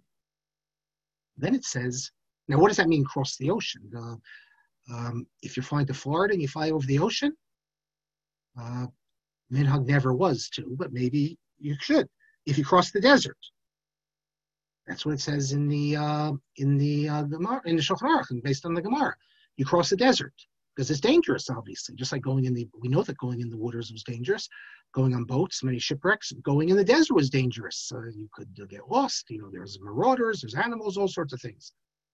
Then it says, now what does that mean, cross the ocean? Uh, um, if you're flying to Florida and you fly over the ocean, uh, Minhag never was to, but maybe you should. If you cross the desert, that's what it says in the uh, in the uh, Gemara, in the Shulchan Aruch, based on the Gemara. You cross the desert because it's dangerous, obviously. Just like going in the, we know that going in the waters was dangerous. Going on boats, many shipwrecks. Going in the desert was dangerous. Uh, you could uh, get lost. You know, there's marauders, there's animals, all sorts of things.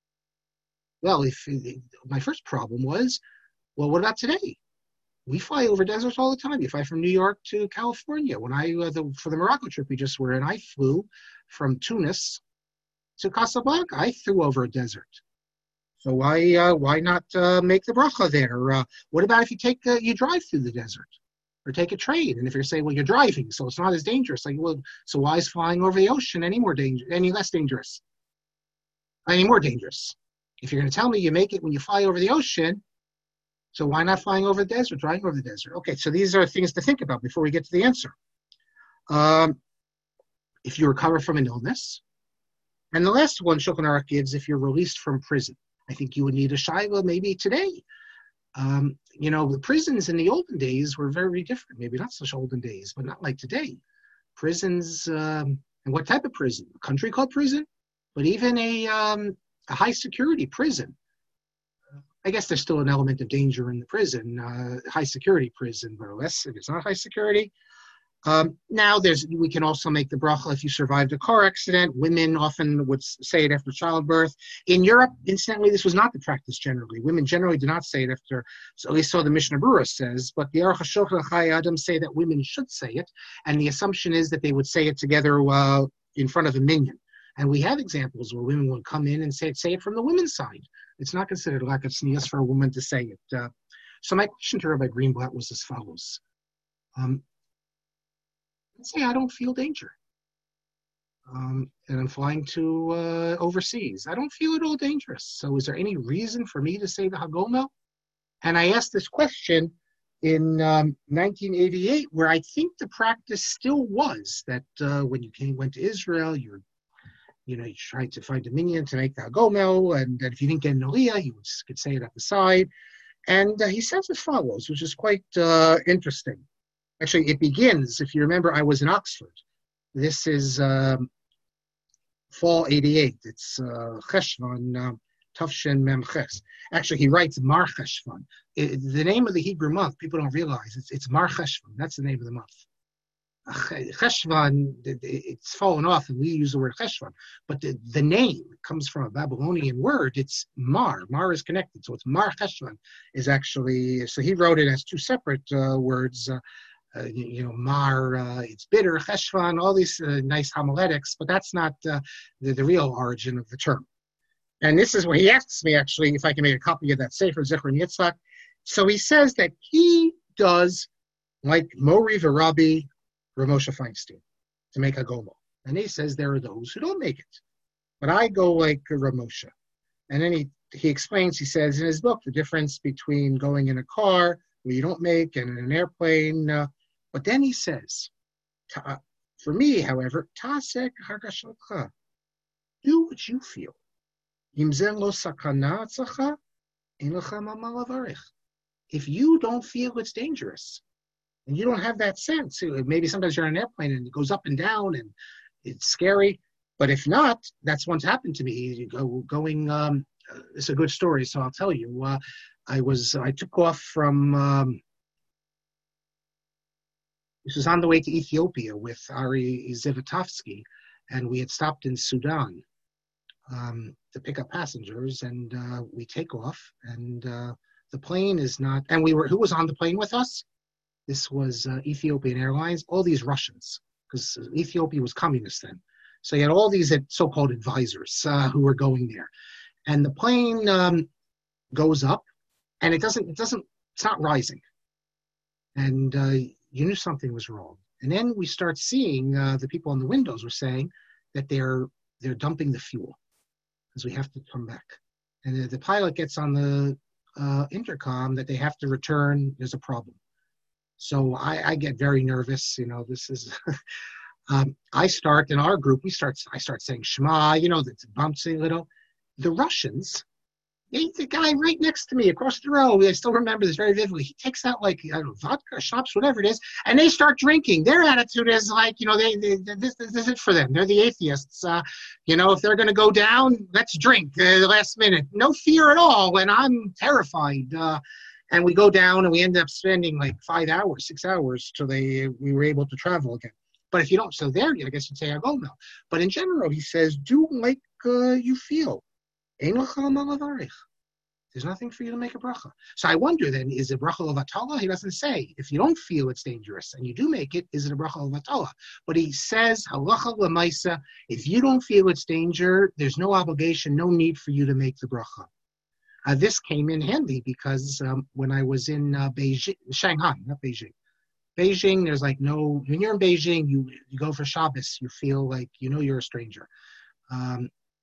Well, if, if my first problem was, well, what about today? We fly over deserts all the time. You fly from New York to California. When I uh, the, for the Morocco trip we just were in, I flew from Tunis to Casablanca. I flew over a desert. So why uh, why not uh, make the bracha there? Uh, what about if you take uh, you drive through the desert or take a train? And if you're saying, well, you're driving, so it's not as dangerous. Like, well, so why is flying over the ocean any more danger, any less dangerous, any more dangerous? If you're going to tell me you make it when you fly over the ocean, so why not flying over the desert, driving over the desert? Okay, so these are things to think about before we get to the answer. Um, if you recover from an illness, and the last one Shulchan Aruch gives, if you're released from prison. I think you would need a shayla maybe today. Um, you know, the prisons in the olden days were very different. Maybe not such olden days, but not like today. Prisons, um, and what type of prison? A country club prison? But even a, um, a high security prison. I guess there's still an element of danger in the prison, uh, high security prison, but less if it's not high security. Um, now there's, we can also make the bracha if you survived a car accident. Women often would say it after childbirth. In Europe, incidentally, this was not the practice generally. Women generally do not say it after, so at least so the Mishnah Berurah says, but the Aruch HaShulchan Chayei Adam say that women should say it, and the assumption is that they would say it together uh, in front of a minyan. And we have examples where women will come in and say it, say it from the women's side. It's not considered a lack of tznius for a woman to say it. Uh, so my question to Rabbi Greenblatt was as follows. Um, let's say I don't feel danger. Um, and I'm flying to uh, overseas. I don't feel at all dangerous. So is there any reason for me to say the Hagomel? And I asked this question in um, nineteen eighty-eight, where I think the practice still was that uh, when you came, went to Israel, you're, you know, you tried to find a minyan to make the Hagomel, and that if you didn't get an aliyah, you would, could say it at the side. And uh, he says as follows, which is quite uh, interesting. Actually, it begins, if you remember, I was in Oxford. This is um, fall eighty-eight. It's uh, Cheshvan, uh, Tafshin Mem Ches. Actually, he writes Mar Cheshvan. It, the name of the Hebrew month, people don't realize, it's, it's Mar Cheshvan. That's the name of the month. Cheshvan, it's fallen off, and we use the word Cheshvan. But the, the name comes from a Babylonian word. It's Mar. Mar is connected. So it's Mar Cheshvan is actually, so he wrote it as two separate uh, words. Uh, uh, you, you know, Mar, uh, it's bitter, Cheshvan, all these uh, nice homiletics, but that's not uh, the, the real origin of the term. And this is where he asks me, actually, if I can make a copy of that Sefer Zichron Yitzhak. So he says that he does like Mori V'Rabbi Ramosha Feinstein to make a gomo. And he says there are those who don't make it. But I go like Ramosha. And then he, he explains, he says in his book, the difference between going in a car where you don't make and in an airplane. Uh, but then he says, for me, however, Tasek Hargashalcha, do what you feel. If you don't feel it's dangerous, and you don't have that sense, maybe sometimes you're on an airplane and it goes up and down and it's scary, but if not, that's once happened to me. You go going, um, it's a good story, so I'll tell you. Uh, I was, I took off from, um, this was on the way to Ethiopia with Ari Zivatovsky, and we had stopped in Sudan um, to pick up passengers, and uh, we take off, and uh, the plane is not, and we were, who was on the plane with us? This was uh, Ethiopian Airlines, all these Russians, because Ethiopia was communist then. So you had all these so-called advisors uh, who were going there. And the plane um, goes up, and it doesn't, it doesn't, it's not rising. And uh, you knew something was wrong. And then we start seeing uh, the people on the windows were saying that they're they're dumping the fuel because we have to come back. And the, the pilot gets on the uh, intercom that they have to return. There's a problem. So I, I get very nervous. You know, this is. um, I start in our group. We start. I start saying Shema. You know, that's bumpsy little. The Russians. They, the guy right next to me across the row, I still remember this very vividly. He takes out like I don't know, vodka, schnapps, whatever it is, and they start drinking. Their attitude is like, you know, they, they this, this is it for them. They're the atheists. Uh, you know, if they're going to go down, let's drink uh, the last minute. No fear at all. And I'm terrified. Uh, and we go down, and we end up spending like five hours, six hours till they we were able to travel again. But if you don't, so there, I guess you'd say I go now. But in general, he says, do like uh, you feel. There's nothing for you to make a bracha. So I wonder then, is it bracha of atala? He doesn't say. If you don't feel it's dangerous and you do make it, is it a bracha of atala? But he says, halacha l'maisa, if you don't feel it's danger, there's no obligation, no need for you to make the bracha. Uh, this came in handy because um, when I was in uh, Beijing, Shanghai, not Beijing, Beijing, there's like no, when you're in Beijing, you, you go for Shabbos, you feel like, you know, you're a stranger. Um,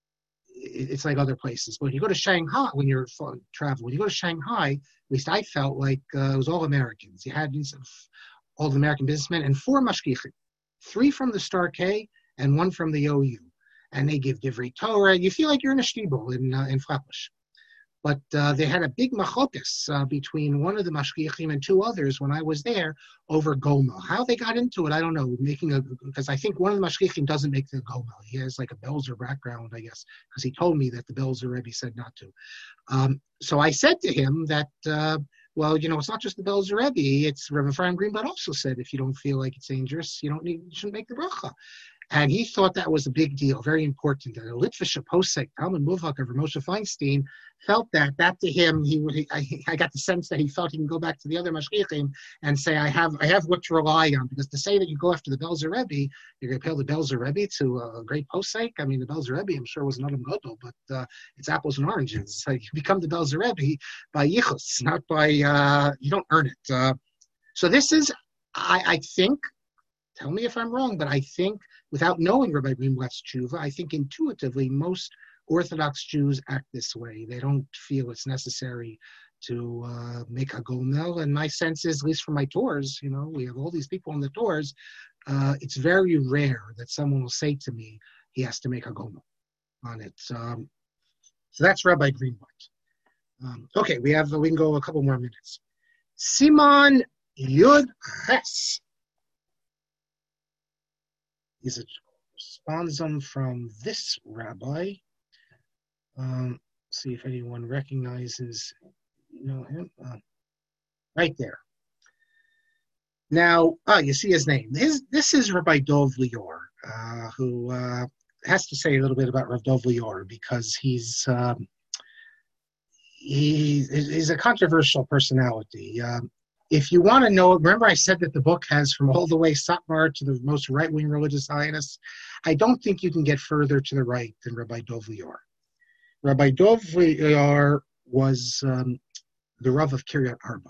It's like other places. But when you go to Shanghai, when you're traveling, when you go to Shanghai, at least I felt like uh, it was all Americans. You had all the American businessmen and four mashgichim, three from the Star K and one from the O U. And they give divrei Torah. You feel like you're in a shtibel in, uh, in Flatbush. But uh, they had a big machokas uh, between one of the mashgichim and two others when I was there over goma. How they got into it, I don't know. Making a because I think one of the mashgichim doesn't make the goma. He has like a Belzer background, I guess, because he told me that the Belzer Rebbe said not to. Um, so I said to him that, uh, well, you know, it's not just the Belzer Rebbe. It's Rebbe Ephraim Greenblatt also said if you don't feel like it's dangerous, you don't need, you shouldn't make the bracha. And he thought that was a big deal, very important. And Litvish Posek, Talmud Muvak of Moshe Feinstein, felt that. That to him, he, he I, I got the sense that he felt he can go back to the other mashgichim and say, I have I have what to rely on. Because to say that you go after the Belzer Rebbe, you're going to pay the Belzer Rebbe to a great Posek. I mean, the Belzer Rebbe, I'm sure, was an Adam Gadol, but uh, it's apples and oranges. So you become the Belzer Rebbe by yichus, not by, uh, you don't earn it. Uh, so this is, I, I think, tell me if I'm wrong, but I think, without knowing Rabbi Greenblatt's tshuva, I think intuitively most Orthodox Jews act this way. They don't feel it's necessary to uh, make a gomel. And my sense is, at least from my tours, you know, we have all these people on the tours, uh, it's very rare that someone will say to me, he has to make a gomel on it. Um, so that's Rabbi Greenblatt. Um, okay, we have we can go a couple more minutes. Siman Yud Ches is a responsum from this rabbi. Um, see if anyone recognizes, you know him, uh, right there. Now, ah, you see his name. His this is Rabbi Dov Lior, uh, who uh, has to say a little bit about Rabbi Dov Lior because he's um, he, he's a controversial personality. Um, if you want to know, remember I said that the book has from all the way Satmar to the most right-wing religious Zionists. I don't think you can get further to the right than Rabbi Dov Lior. Rabbi Dov Lior was um, the Rav of Kiryat Arba.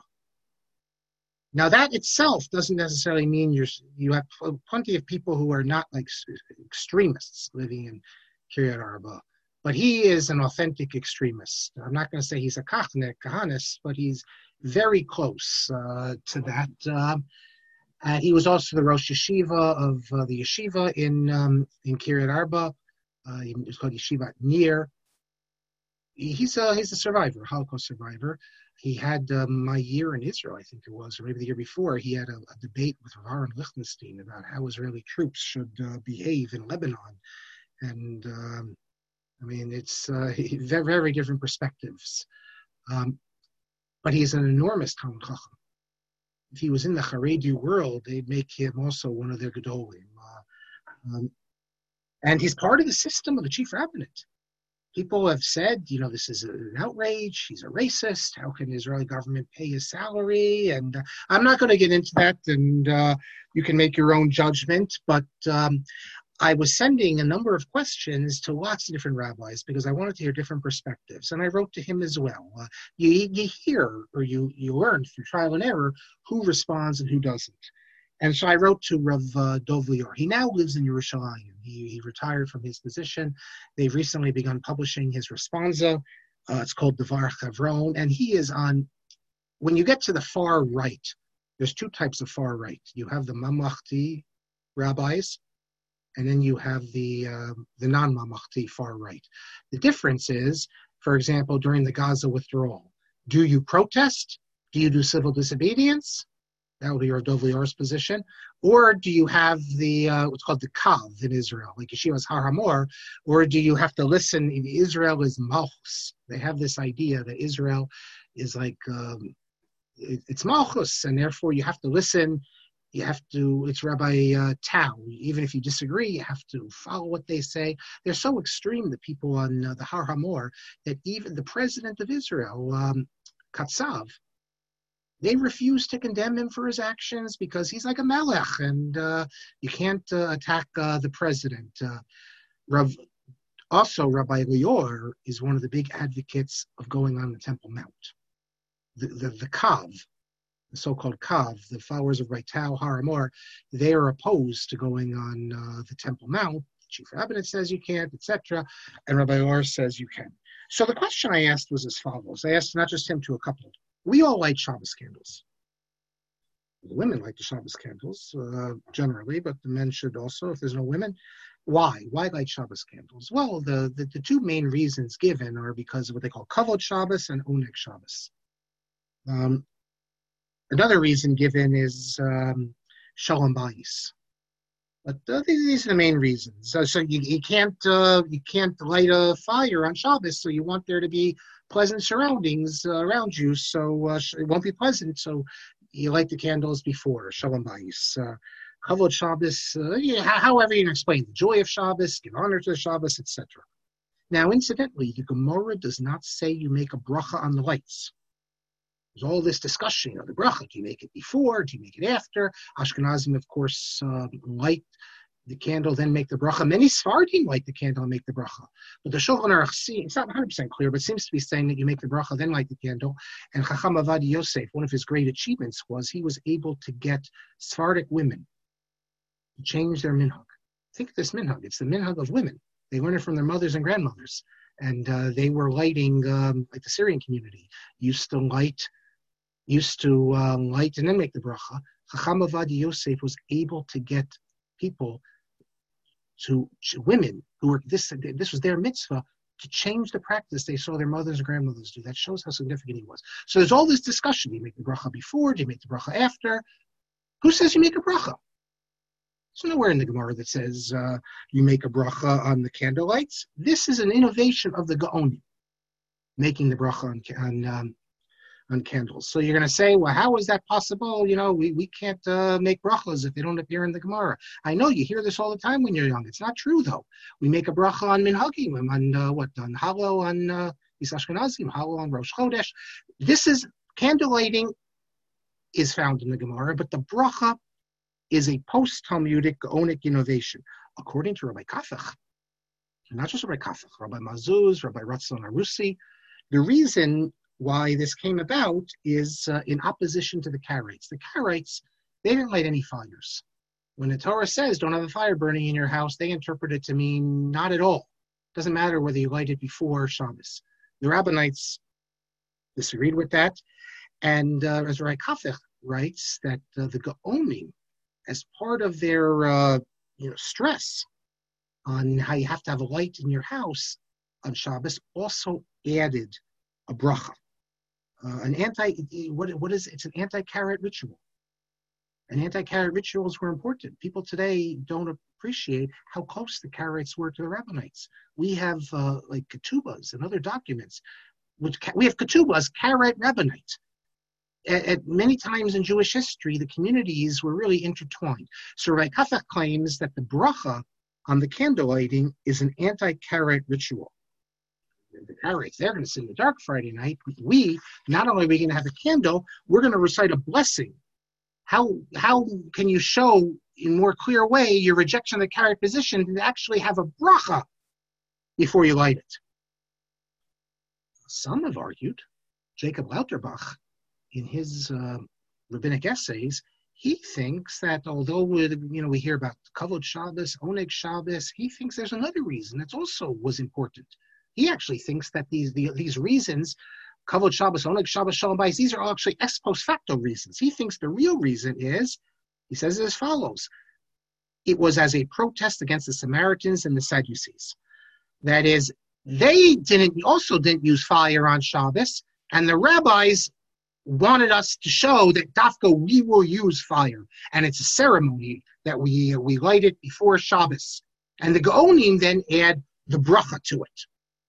Now that itself doesn't necessarily mean you're you have plenty of people who are not like extremists living in Kiryat Arba, but he is an authentic extremist. I'm not going to say he's a Kachnek, Kahanis, but he's very close uh, to that. Uh, uh, he was also the Rosh Yeshiva of uh, the yeshiva in um, in Kiryat Arba. Uh, it's called Yeshiva Nir. He's a he's a survivor, Holocaust survivor. He had um, my year in Israel, I think it was, or maybe the year before. He had a, a debate with Aaron Lichtenstein about how Israeli troops should uh, behave in Lebanon, and um, I mean it's uh, very very different perspectives. Um, but he's an enormous Talmid Chacham. If he was in the Haredi world, they'd make him also one of their Gedolim, uh, um, and he's part of the system of the chief rabbinate. People have said, you know, this is an outrage. He's a racist. How can the Israeli government pay his salary? And uh, I'm not going to get into that, and uh, you can make your own judgment. But um, I was sending a number of questions to lots of different rabbis because I wanted to hear different perspectives. And I wrote to him as well. Uh, you, you hear or you, you learn through trial and error who responds and who doesn't. And so I wrote to Rav uh, Dov Lior. He now lives in Yerushalayim. He, he retired from his position. They've recently begun publishing his responsa. Uh, it's called Devar Chevron. And he is on, when you get to the far right, there's two types of far right. You have the Mamachti rabbis, and then you have the, uh, the non-Mamachti far right. The difference is, for example, during the Gaza withdrawal, do you protest? Do you do civil disobedience? That would be Rav Dov Lior's position. Or do you have the, uh, what's called the Kav in Israel, like Yeshiva's Har Hamor, or do you have to listen? Israel is Malchus. They have this idea that Israel is like, um, it, it's Malchus, and therefore you have to listen. You have to, it's Rabbi uh, Tau. Even if you disagree, you have to follow what they say. They're so extreme, the people on uh, the Har Hamor, that even the president of Israel, um, Katsav, they refuse to condemn him for his actions because he's like a melech, and uh, you can't uh, attack uh, the president. Uh, Rav, also, Rabbi Lior is one of the big advocates of going on the Temple Mount. The, the, the Kav, the so-called Kav, the followers of Raitau, Har Hamor, they are opposed to going on uh, the Temple Mount. The chief rabbinate says you can't, et cetera, and Rabbi Lior says you can. So the question I asked was as follows. I asked not just him, to a couple. We all light Shabbos candles. The women light the Shabbos candles, uh, generally, but the men should also, if there's no women. Why? Why light Shabbos candles? Well, the, the, the two main reasons given are because of what they call Kavod Shabbos and Oneg Shabbos. Um, another reason given is um, Shalom Bayis. But uh, these, these are the main reasons. So, so you, you can't uh, you can't light a fire on Shabbos, so you want there to be pleasant surroundings uh, around you, so uh, it won't be pleasant. So you light the candles before Shalom Bayis, uh, Kavod Shabbos. Uh, yeah, however you can explain the joy of Shabbos, give honor to the Shabbos, et cetera. Now, incidentally, the Gemara does not say you make a bracha on the lights. There's all this discussion, you know, the bracha, do you make it before, do you make it after? Ashkenazim, of course, uh, light the candle, then make the bracha. Many Sfardim light the candle and make the bracha. But the Shulchan Aruch, it's not one hundred percent clear, but seems to be saying that you make the bracha, then light the candle. And Chacham Avodia Yosef, one of his great achievements was he was able to get Sephardic women to change their minhag. Think of this minhag. It's the minhag of women. They learn it from their mothers and grandmothers. And uh, they were lighting, um, like the Syrian community, used to light used to uh, light and then make the bracha. Chacham Avodia Yosef was able to get people, to women who were, this this was their mitzvah, to change the practice they saw their mothers and grandmothers do. That shows how significant he was. So there's all this discussion. Do you make the bracha before? Do you make the bracha after? Who says you make a bracha? There's nowhere in the Gemara that says uh, you make a bracha on the candlelights. This is an innovation of the Gaonim, making the bracha on, on, um, on candles. So you're going to say, well, how is that possible? You know, we, we can't uh, make brachas if they don't appear in the Gemara. I know you hear this all the time when you're young. It's not true, though. We make a bracha on minhagim, on uh, what, on Halo, on uh, Is Ashkenazim, Halo, on Rosh Chodesh. This is, candlelighting is found in the Gemara, but the bracha is a post-Talmudic Gaonic innovation, according to Rabbi Kafach. Not just Rabbi Kafach, Rabbi Mazuz, Rabbi Ratzon Arusi. The reason why this came about is uh, in opposition to the Karaites. The Karaites, they didn't light any fires. When the Torah says don't have a fire burning in your house, they interpret it to mean not at all. Doesn't matter whether you light it before Shabbos. The Rabbinites disagreed with that. And uh, as Rabbi Kafach writes, that uh, the Gaonim, as part of their uh, you know, stress on how you have to have a light in your house on Shabbos, also added a bracha. Uh, an anti, what, what is, it's an anti-karet ritual. And anti-karet rituals were important. People today don't appreciate how close the Karaites were to the Rabbinites. We have uh, like ketubas and other documents. Which, we have ketubas, karet rabbinite. At, at many times in Jewish history, the communities were really intertwined. So Rabbi Kafach claims that the bracha on the candle lighting is an anti-karet ritual. The Karaites, they're going to sit in the dark Friday night. We, not only are we going to have a candle, we're going to recite a blessing. How how can you show in more clear way your rejection of the Karet position to actually have a bracha before you light it? Some have argued, Jacob Lauterbach, in his uh, rabbinic essays, he thinks that although we you know we hear about Kavod Shabbos, Oneg Shabbos, he thinks there's another reason that also was important. He actually thinks that these the, these reasons, Kavod Shabbos, Oneg Shabbos, Shalom Bayis, these are all actually ex post facto reasons. He thinks the real reason is, he says it as follows: it was as a protest against the Samaritans and the Sadducees. That is, they didn't also didn't use fire on Shabbos, and the rabbis wanted us to show that dafka we will use fire, and it's a ceremony that we we light it before Shabbos, and the Gaonim then add the bracha to it.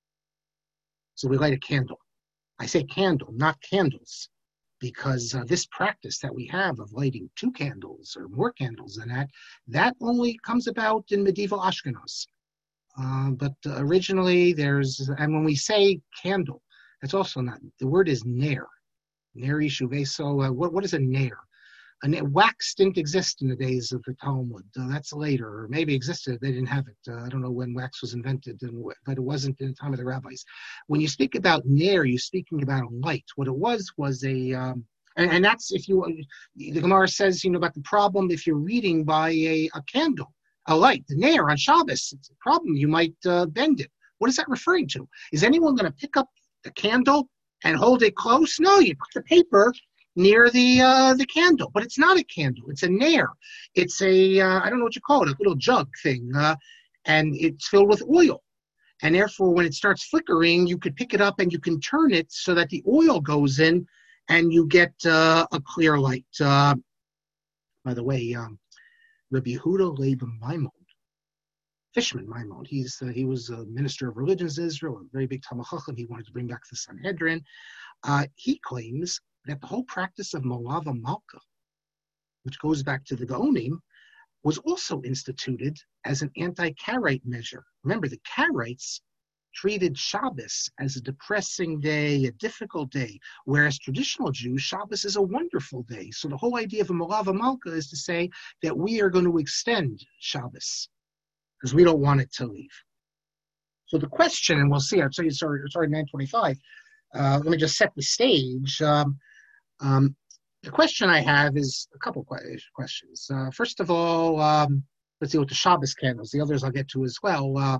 So we light a candle. I say candle, not candles, because uh, this practice that we have of lighting two candles or more candles than that, that only comes about in medieval Ashkenaz. Uh, but uh, originally there's, and when we say candle, that's also not, the word is ner. Ner Yishuv. So uh, what, what is a ner? A ner, wax didn't exist in the days of the Talmud. Uh, that's later, or maybe existed, they didn't have it. Uh, I don't know when wax was invented, and, but it wasn't in the time of the rabbis. When you speak about ner, you're speaking about a light. What it was was a, um, and, and that's if you, the Gemara says, you know, about the problem if you're reading by a, a candle, a light, the ner on Shabbos, it's a problem, you might uh, bend it. What is that referring to? Is anyone going to pick up the candle and hold it close? No, you put the paper near the uh, the candle, but it's not a candle. It's a nair. It's a, uh, I don't know what you call it, a little jug thing, uh, and it's filled with oil. And therefore, when it starts flickering, you could pick it up and you can turn it so that the oil goes in and you get uh, a clear light. Uh, by the way, um, Rabbi Yehuda Leib Maimon, Fishman Maimon, he's, uh, he was a minister of religions in Israel, a very big Talmid Chacham. He wanted to bring back the Sanhedrin. Uh, he claims that the whole practice of Malava Malka, which goes back to the Gaonim, was also instituted as an anti-Karaite measure. Remember, the Karaites treated Shabbos as a depressing day, a difficult day, whereas traditional Jews, Shabbos is a wonderful day. So the whole idea of a Malava Malka is to say that we are going to extend Shabbos because we don't want it to leave. So the question, and we'll see, I'll tell you, sorry, sorry, nine twenty-five, uh, let me just set the stage. Um, Um, the question I have is a couple questions. Uh, first of all, um, let's deal with the Shabbos candles. The others I'll get to as well. Uh,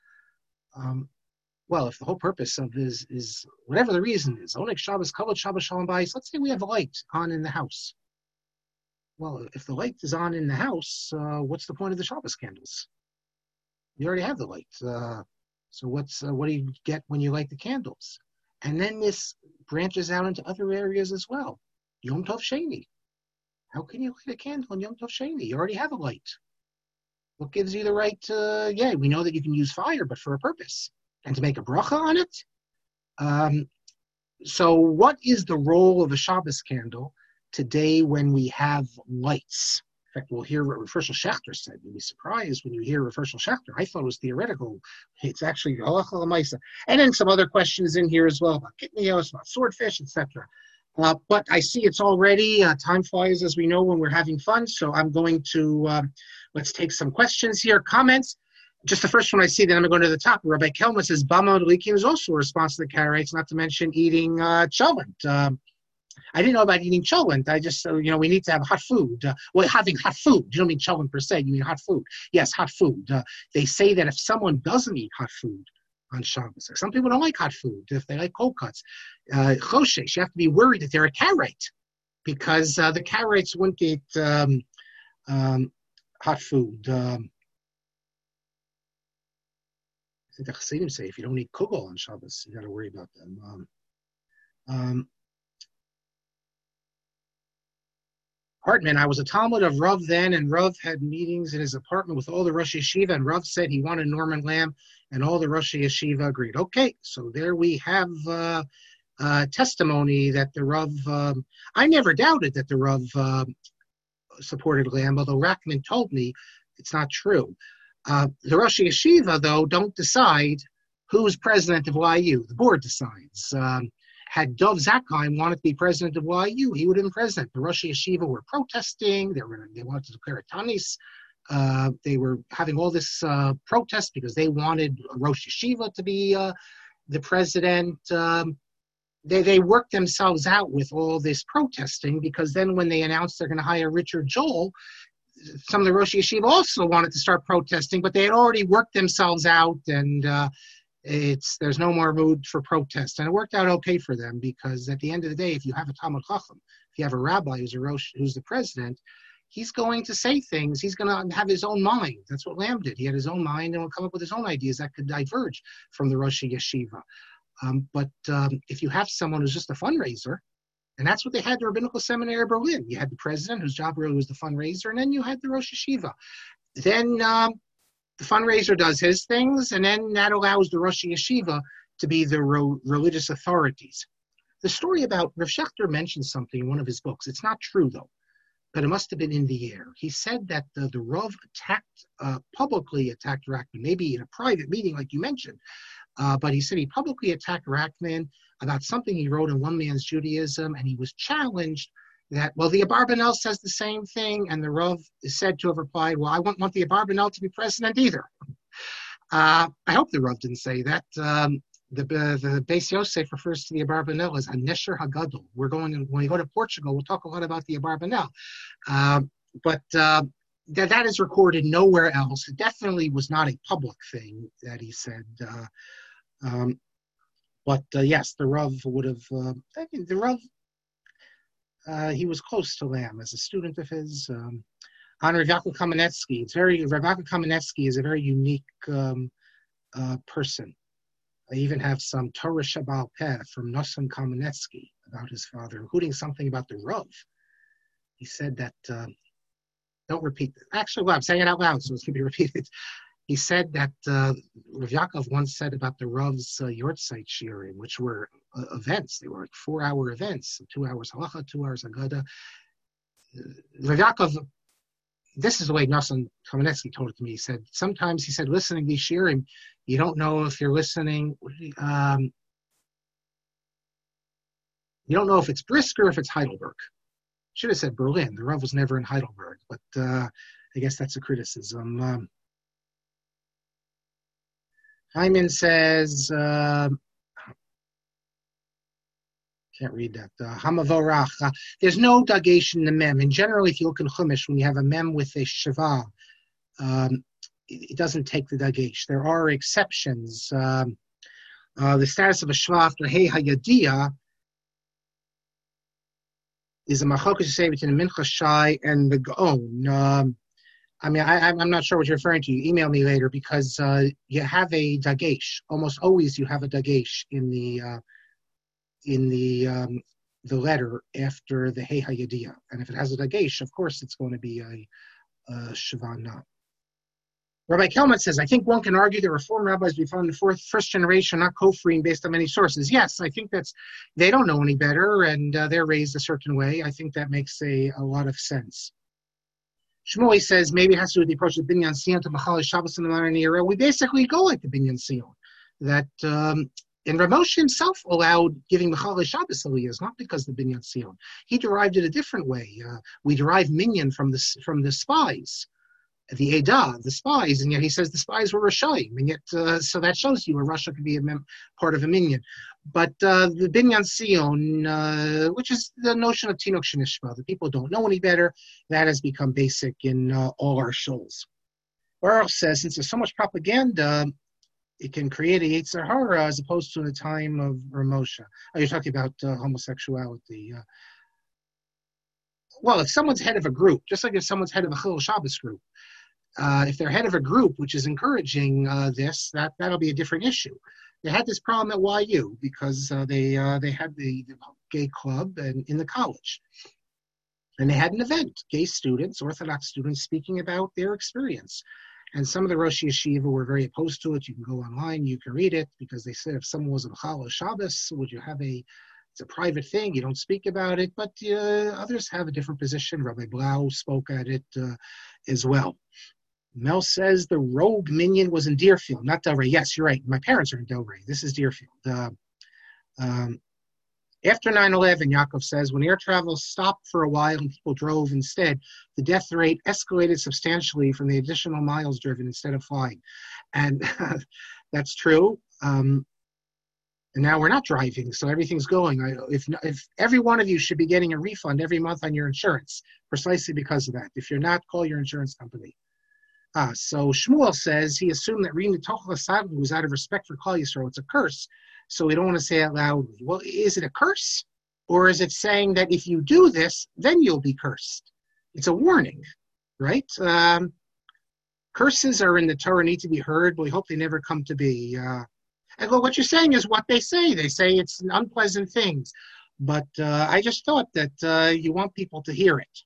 um, well, if the whole purpose of this is, whatever the reason is, Oneg Shabbos, Kavod Shabbos, Shalom Bayis, let's say we have a light on in the house. Well, if the light is on in the house, uh, what's the point of the Shabbos candles? You already have the light. Uh, So what's uh, what do you get when you light the candles? And then this branches out into other areas as well. Yom Tov Sheni. How can you light a candle on Yom Tov Sheni? You already have a light. What gives you the right to, yeah, we know that you can use fire, but for a purpose. And to make a bracha on it? Um, so what is the role of a Shabbos candle today when we have lights? In fact, we'll hear what Rav Hershel Schachter said. You'll be surprised when you hear Rav Hershel Schachter. I thought it was theoretical. It's actually halacha l'maisa. And then some other questions in here as well about kitnios, about swordfish, et cetera. Uh, but I see it's already, uh, time flies as we know when we're having fun. So I'm going to, uh, let's take some questions here, comments. Just the first one I see, then I'm going to go to the top. Rabbi Kelman says, Bama Likim is also a response to the Karaites, not to mention eating uh, cholent. Um, I didn't know about eating cholent. I just, uh, you know, we need to have hot food. Uh, well, having hot food. You don't mean cholent per se. You mean hot food. Yes, hot food. Uh, they say that if someone doesn't eat hot food on Shabbos, some people don't like hot food. If they like cold cuts, uh, choshesh, you have to be worried that they're a Karaite because uh, the Karaites wouldn't eat um, um, hot food. Um, I think the Chassidim say if you don't eat kugel on Shabbos, you got to worry about them. Um, um, Hartman, I was a Talmud of Rav then, and Rav had meetings in his apartment with all the Rosh Yeshiva, and Rav said he wanted Norman Lamb, and all the Rosh Yeshiva agreed. Okay, so there we have uh, uh, testimony that the Rav, um, I never doubted that the Rav uh, supported Lamb, although Rackman told me it's not true. Uh, the Rosh Yeshiva, though, don't decide who's president of Y U. The board decides. Um, Had Dov Zakheim wanted to be president of Y U, he would have been president. The Rosh Yeshiva were protesting. They were they wanted to declare a tanis. Uh, they were having all this uh, protest because they wanted Rosh Yeshiva to be uh, the president. Um, they they worked themselves out with all this protesting because then when they announced they're going to hire Richard Joel, some of the Rosh Yeshiva also wanted to start protesting, but they had already worked themselves out and. Uh, It's there's no more mood for protest, and it worked out okay for them because at the end of the day, if you have a Talmud Chacham, if you have a rabbi who's a Rosh, who's the president, he's going to say things. He's going to have his own mind. That's what Lamb did. He had his own mind and will come up with his own ideas that could diverge from the Rosh Yeshiva. Um, but um, if you have someone who's just a fundraiser, and that's what they had at the Rabbinical Seminary of Berlin. You had the president, whose job really was the fundraiser, and then you had the Rosh Yeshiva. Then. Um, The fundraiser does his things, and then that allows the Rosh Yeshiva to be the ro- religious authorities. The story about Rav Schachter mentioned something in one of his books. It's not true, though, but it must have been in the air. He said that the, the Rav attacked, uh, publicly attacked Rackman, maybe in a private meeting like you mentioned, uh, but he said he publicly attacked Rackman about something he wrote in One Man's Judaism, and he was challenged that, well, the Abarbanel says the same thing, and the Rav is said to have replied, well, I won't want the Abarbanel to be president either. Uh, I hope the Rav didn't say that. Um, the uh, the Beis Yosef refers to the Abarbanel as a Nesher Hagadol. We're going, to, when we go to Portugal, we'll talk a lot about the Abarbanel. Uh, but uh, that, that is recorded nowhere else. It definitely was not a public thing that he said. Uh, um, but uh, yes, the Rav would have, uh, I mean, the Rav, Uh, he was close to Lamb as a student of his. Um, on Rav Yaakov Kamenetsky, it's very Rav Yaakov Kamenetsky is a very unique um, uh, person. I even have some Torah Shabbal Peh from Nosson Kamenetsky about his father, including something about the Rav. He said that, uh, don't repeat this. Actually, well, I'm saying it out loud, so it's going to be repeated. He said that uh, Rav Yaakov once said about the Rav's uh, Yortzeit shiurim, which were uh, events. They were like four-hour events, two hours halacha, two hours agada. Uh, Rav Yaakov, this is the way Nosson Kamenetsky told it to me. He said, sometimes, he said, listening to these shiurim, you don't know if you're listening, um, you don't know if it's Brisker or if it's Heidelberg. Should have said Berlin. The Rav was never in Heidelberg, but uh, I guess that's a criticism. Um, Hyman says, uh, can't read that. Uh, Hamavorach. Uh, there's no dagation in the mem. And generally, if you look in Chumash, when you have a mem with a shava, um, it, it doesn't take the dagesh. There are exceptions. Um, uh, the status of a shva after hey hayadiyah is a machokas say between the mincha shai and the gaon. Um, I mean, I, I'm not sure what you're referring to. You email me later because uh, you have a dagesh. Almost always, you have a dagesh in the uh, in the um, the letter after the Hey Hayadiya, and if it has a dagesh, of course, it's going to be a, a Shavana. Rabbi Kelman says, I think one can argue that Reform rabbis we found in the fourth, first generation not kofrim based on many sources. Yes, I think that's, they don't know any better, and uh, they're raised a certain way. I think that makes a, a lot of sense. Shmuel says, maybe it has to do with the approach of Binyan Sion to Machal Shabbos in the modern era. We basically go like the Binyan Sion. That, um, and Rav Moshe himself allowed giving Machal Shabbos aliyahs, not because of the Binyan Sion. He derived it a different way. Uh, we derive minyan from the, from the spies. The Edah, the spies, and yet he says the spies were Rashayim, and yet, uh, so that shows you a Russia could be a mem- part of a minyan. But uh, the Binyan Sion, uh, which is the notion of Tinok Shenishma, the people don't know any better, that has become basic in uh, all our shuls. Baruch says, since there's so much propaganda, it can create a Yetzer Hara as opposed to in the time of Ramosha. Oh, you're talking about uh, homosexuality. Uh, well, if someone's head of a group, just like if someone's head of a Chilul Shabbos group, Uh, if they're head of a group which is encouraging uh, this, that that'll be a different issue. They had this problem at Y U because uh, they uh, they had the, the gay club and in the college, and they had an event, gay students, Orthodox students, speaking about their experience. And some of the Rosh Yeshiva were very opposed to it. You can go online, you can read it, because they said if someone was a Chal Shabbos, would you have a it's a private thing, you don't speak about it. But uh, others have a different position. Rabbi Blau spoke at it uh, as well. Mel says the rogue minyan was in Deerfield, not Delray. Yes, you're right. My parents are in Delray. This is Deerfield. Uh, um, after nine eleven, Yaakov says, when air travel stopped for a while and people drove instead, the death rate escalated substantially from the additional miles driven instead of flying. And that's true. Um, and now we're not driving, so everything's going. I, if, if every one of you should be getting a refund every month on your insurance, precisely because of that. If you're not, call your insurance company. Ah, so Shmuel says he assumed that reading the Tochel Asagli was out of respect for Klal Yisrael. It's a curse, so we don't want to say it loudly. Well, is it a curse? Or is it saying that if you do this, then you'll be cursed? It's a warning, right? Um, curses are in the Torah, need to be heard, but we hope they never come to be. Uh, and well, what you're saying is what they say. They say it's unpleasant things. But uh, I just thought that uh, you want people to hear it.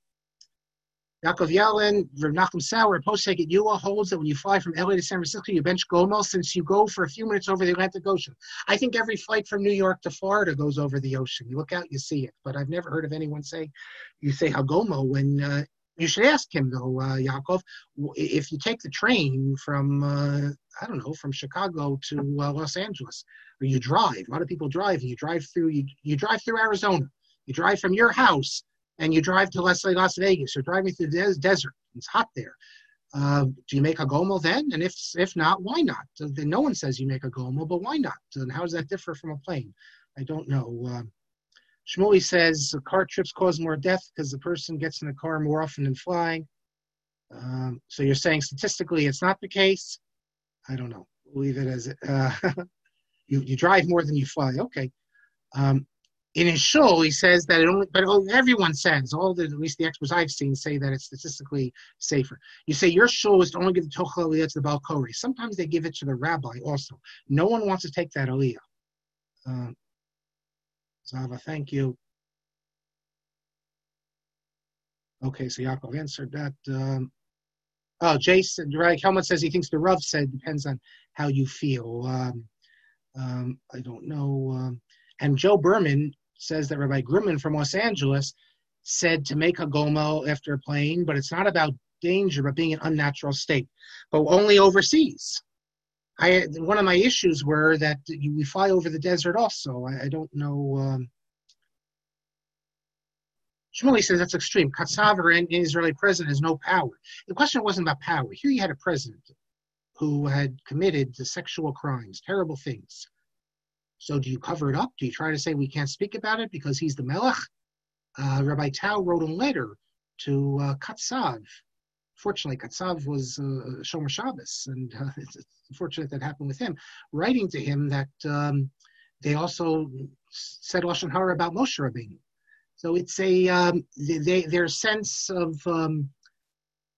Yaakov Yellen, Rav Nachum Sauer, Posek at Yula holds that when you fly from L A to San Francisco, you bench Gomel since you go for a few minutes over the Atlantic Ocean. I think every flight from New York to Florida goes over the ocean. You look out, you see it. But I've never heard of anyone say, you say Hagomel when, uh, you should ask him though, uh, Yaakov, if you take the train from, uh, I don't know, from Chicago to uh, Los Angeles, or you drive, a lot of people drive, and you drive through, you, you drive through Arizona, you drive from your house, and you drive to Las Vegas, you're driving through the des- desert, it's hot there. Uh, do you make a gomel then? And if if not, why not? Uh, then no one says you make a gomel, but why not? And how does that differ from a plane? I don't know. Uh, Shmuley says car trips cause more death because the person gets in the car more often than flying. Um, so you're saying statistically it's not the case? I don't know. Leave it as it. Uh, you, you drive more than you fly. Okay. Um, In his shul, he says that it only, but everyone says, all the, at least the experts I've seen say that it's statistically safer. You say your shul is to only give the Tochel Aliyah to the Baal Koreh. Sometimes they give it to the rabbi also. No one wants to take that Aliyah. Uh, Zava, thank you. Okay, so Yaakov answered that. Um, oh, Jason, right, Helmut says he thinks the Rav said depends on how you feel. Um, um, I don't know. Um, and Joe Berman says that Rabbi Grumman from Los Angeles said to make a gomel after a plane, but it's not about danger, but being in an unnatural state, but only overseas. I one of my issues were that you, we fly over the desert also. I, I don't know. Um, Shmuley says that's extreme. Katsavar, an Israeli president, has no power. The question wasn't about power. Here you had a president who had committed the sexual crimes, terrible things. So do you cover it up? Do you try to say we can't speak about it because he's the melech? Uh, Rabbi Tau wrote a letter to uh, Katsav. Fortunately, Katsav was uh, Shomer Shabbos, and uh, it's unfortunate that happened with him, writing to him that um, they also said Lashon Hara about Moshe Rabbeinu. So it's a, um, they, their sense of um,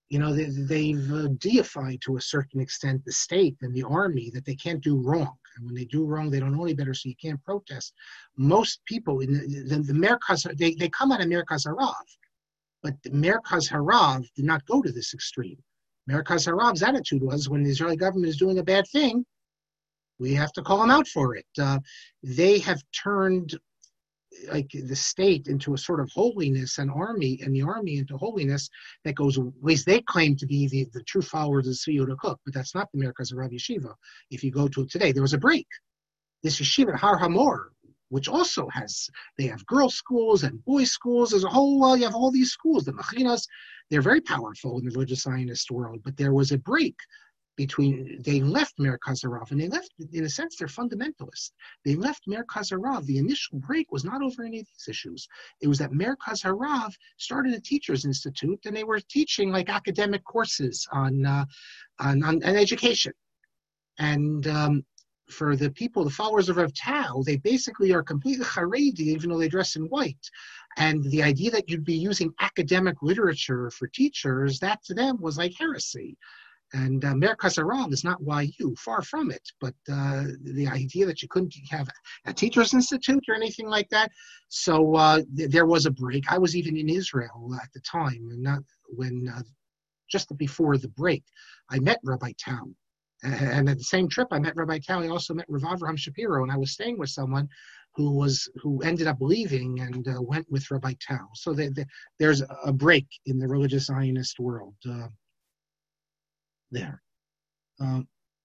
you know, they, they've uh, deified to a certain extent the state and the army, that they can't do wrong. And when they do wrong, they don't know any better, so you can't protest. Most people in the, the, the Merkaz, they, they come out of Merkaz Harav, but the Merkaz Harav did not go to this extreme. Merkaz Harav's attitude was, when the Israeli government is doing a bad thing, we have to call them out for it. Uh, they have turned like the state into a sort of holiness, and army and the army into holiness that goes, at least they claim to be the, the true followers of Tzvi Yehuda Kook, but that's not the Merkaz Harav Yeshiva. If you go to it today, there was a break. This yeshiva Har Hamor, which also has, they have girls' schools and boys' schools. There's a whole, uh, you have all these schools, the Machinas, they're very powerful in the religious Zionist world, but there was a break between, they left Merkaz Harav, and they left, in a sense, they're fundamentalists. They left Merkaz Harav. The initial break was not over any of these issues. It was that Merkaz Harav started a teachers institute, and they were teaching like academic courses on, uh, on, on, on education. And um, for the people, the followers of Rav Tau, they basically are completely Haredi, even though they dress in white. And the idea that you'd be using academic literature for teachers, that to them was like heresy. And uh, Merkaz Harav is not Y U, far from it. But uh, the idea that you couldn't have a teachers institute or anything like that. So uh, th- there was a break. I was even in Israel at the time, and not when uh, just before the break, I met Rabbi Tau. And at the same trip, I met Rabbi Tau. I also met Rav Avraham Shapiro, and I was staying with someone who was who ended up leaving and uh, went with Rabbi Tau. So the, the, there's a break in the religious Zionist world uh, there. Um,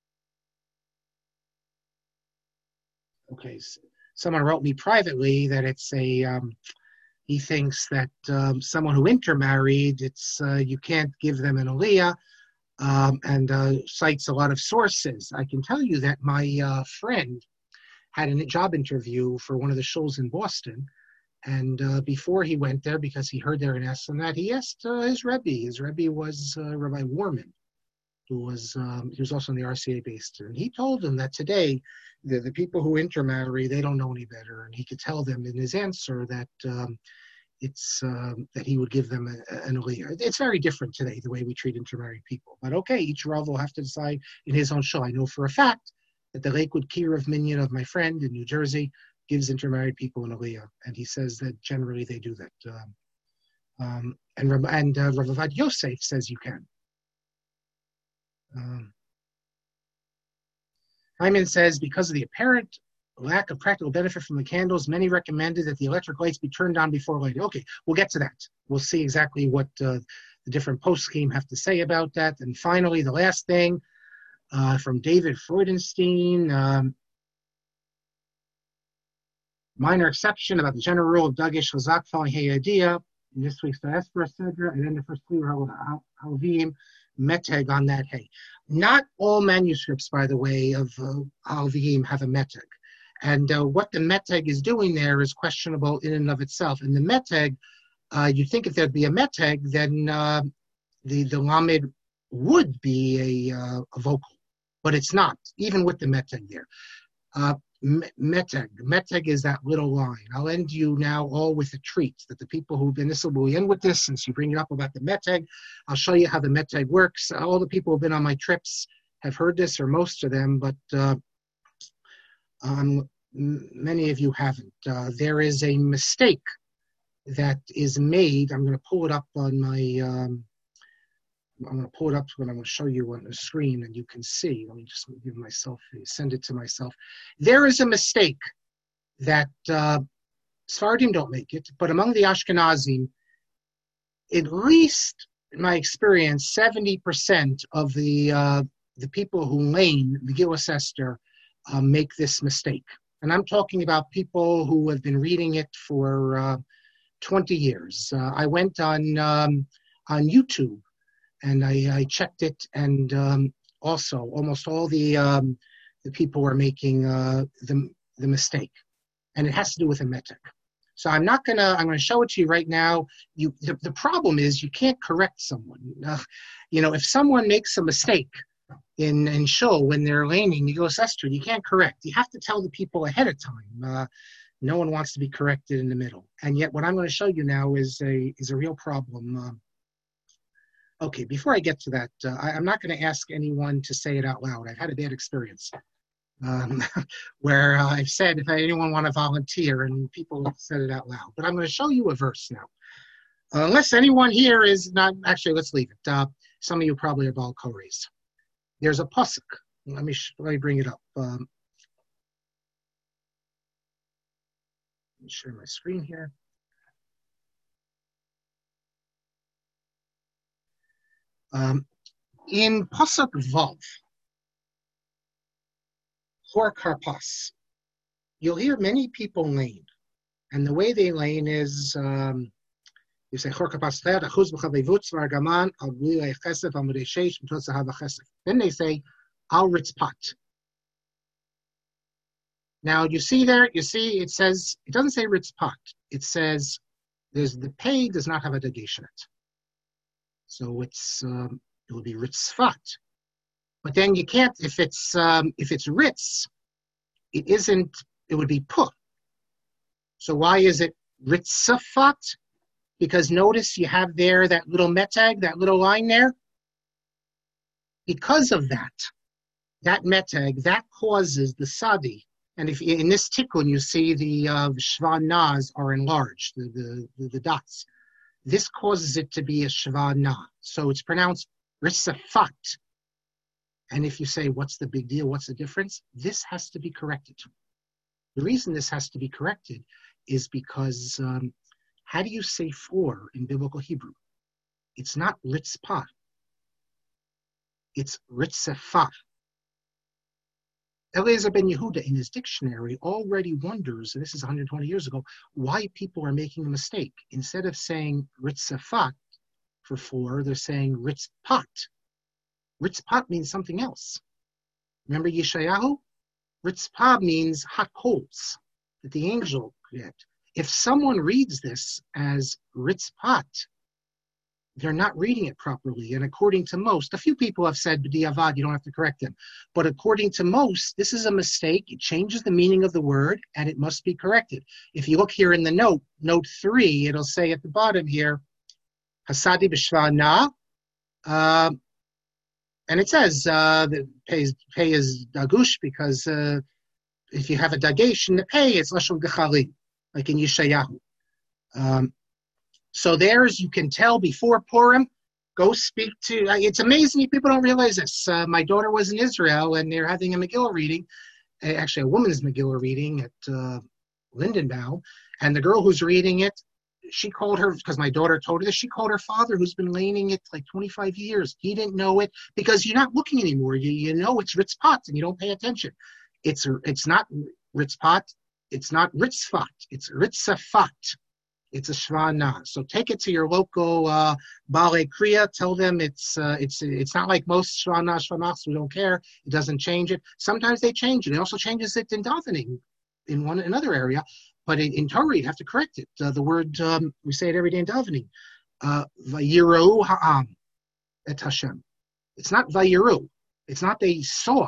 okay, so someone wrote me privately that it's a. Um, he thinks that um, someone who intermarried, it's uh, you can't give them an aliyah. Um, and uh, cites a lot of sources. I can tell you that my uh, friend had a job interview for one of the shows in Boston, and uh, before he went there, because he heard there an S on that, he asked uh, his Rebbe. His Rebbe was uh, Rabbi Warman, who was um, he was also in the R C A based, and he told him that today the, the people who intermarry, they don't know any better, and he could tell them in his answer that um, it's um, that he would give them a, an aliyah. It's very different today, the way we treat intermarried people. But okay, each Rav will have to decide in his own show. I know for a fact that the Lakewood Kiruv Minyan of my friend in New Jersey gives intermarried people an aliyah, and he says that generally they do that. Um, um, and and uh, Rav Avad Yosef says you can. Um, Hyman says, because of the apparent lack of practical benefit from the candles, many recommended that the electric lights be turned on before lighting. Okay, we'll get to that. We'll see exactly what uh, the different post-scheme have to say about that. And finally, the last thing uh, from David Freudenstein, um, minor exception about the general rule of Dagesh Chazak following Hayadiyah in this week's Diaspora Cedra, and then the first clear Halvim meteg on that hay. Not all manuscripts, by the way, of uh, Halvim have a meteg. And uh, what the meteg is doing there is questionable in and of itself. And the meteg, uh, you'd think if there'd be a meteg, then uh, the, the lamed would be a, uh, a vocal. But it's not, even with the meteg there. Uh, meteg, meteg is that little line. I'll end you now all with a treat that the people who've been, this will end with this, since you bring it up about the meteg. I'll show you how the meteg works. All the people who've been on my trips have heard this, or most of them, but uh, Um, many of you haven't. Uh, there is a mistake that is made. I'm going to pull it up on my, um, I'm going to pull it up when I'm going to show you on the screen and you can see. Let me just give myself, send it to myself. There is a mistake that uh, Sfardim don't make it, but among the Ashkenazim, at least in my experience, seventy percent of the uh, the people who lane Megillas Esther Uh, make this mistake. And I'm talking about people who have been reading it for uh, twenty years. Uh, I went on um, on YouTube and I, I checked it, and um, also almost all the um, the people are making uh, the the mistake, and it has to do with a metric. So I'm not gonna. I'm gonna show it to you right now. You the, the problem is you can't correct someone. Uh, you know, if someone makes a mistake in in show when they're laning Megillas Esther, you can't correct. You have to tell the people ahead of time. Uh, no one wants to be corrected in the middle. And yet what I'm going to show you now is a is a real problem. Um, Okay, before I get to that, uh, I, I'm not going to ask anyone to say it out loud. I've had a bad experience um, where uh, I've said, if anyone want to volunteer, and people said it out loud. But I'm going to show you a verse now. Uh, unless anyone here is not, actually, let's leave it. Uh, some of you probably are Baal Kores. There's a pasuk. Let me, let me bring it up. Um, let me share my screen here. Um, in pasuk Vav, Hor Karpas, you'll hear many people lane. And the way they lane is, um, you say, Chor Karpas Cher, Achuz B'Chavevutz V'Argaman, Al Gulei Chesef, Al Mudei Sheish, M'Totza Hava Chesef. Then they say, Al Ritzpat. Now, you see there, you see, it says, it doesn't say Ritzpat. It says, there's the pay does not have a dagesh in it. So it's, um, it would be Ritzfat. But then you can't, if it's, um, if it's Ritz, it isn't, it would be Puh. So why is it Ritzafat? Because notice you have there that little metag, that little line there. Because of that, that metag, that causes the sadi. And if in this tikkun you see the uh, shva nas are enlarged, the, the, the, the dots. This causes it to be a shva na. So it's pronounced risafat. And if you say, what's the big deal? What's the difference? This has to be corrected. The reason this has to be corrected is because um, how do you say for in biblical Hebrew? It's not ritzpah. It's ritzefah. Eliezer ben Yehuda in his dictionary already wonders, and this is one hundred twenty years ago, why people are making a mistake. Instead of saying ritzefat for four, they're saying ritzpat. Ritzpat means something else. Remember Yeshayahu? Ritzpah means hot coals that the angel created. If someone reads this as ritzpat, they're not reading it properly. And according to most, a few people have said, b'diavad, you don't have to correct them. But according to most, this is a mistake. It changes the meaning of the word, and it must be corrected. If you look here in the note, note three, it'll say at the bottom here, hasadi b'shva na, uh, and it says uh, the pay is, pay is dagush because uh, if you have a dagesh in the pay, it's lashon gechali, like in Yeshayahu. Um, So there's, you can tell before Purim, go speak to, uh, it's amazing people don't realize this. Uh, my daughter was in Israel and they're having a Megillah reading, uh, actually a woman's Megillah reading at uh, Lindenbaum. And the girl who's reading it, she called her, because my daughter told her this, she called her father who's been laning it like twenty-five years. He didn't know it because you're not looking anymore. You, you know it's Ritzpat and you don't pay attention. It's it's not Ritzpat, it's not Ritzfat, it's Ritzafat. It's a shvana. So take it to your local uh, Balei Kriya. Tell them it's uh, it's it's not like most shvana shvanachs. We don't care. It doesn't change it. Sometimes they change it. It also changes it in davening in one another area. But in, in Torah, you have to correct it. Uh, the word, um, we say it every day in davening. Vayirau ha'am et Hashem. It's not vayiru. It's not they saw.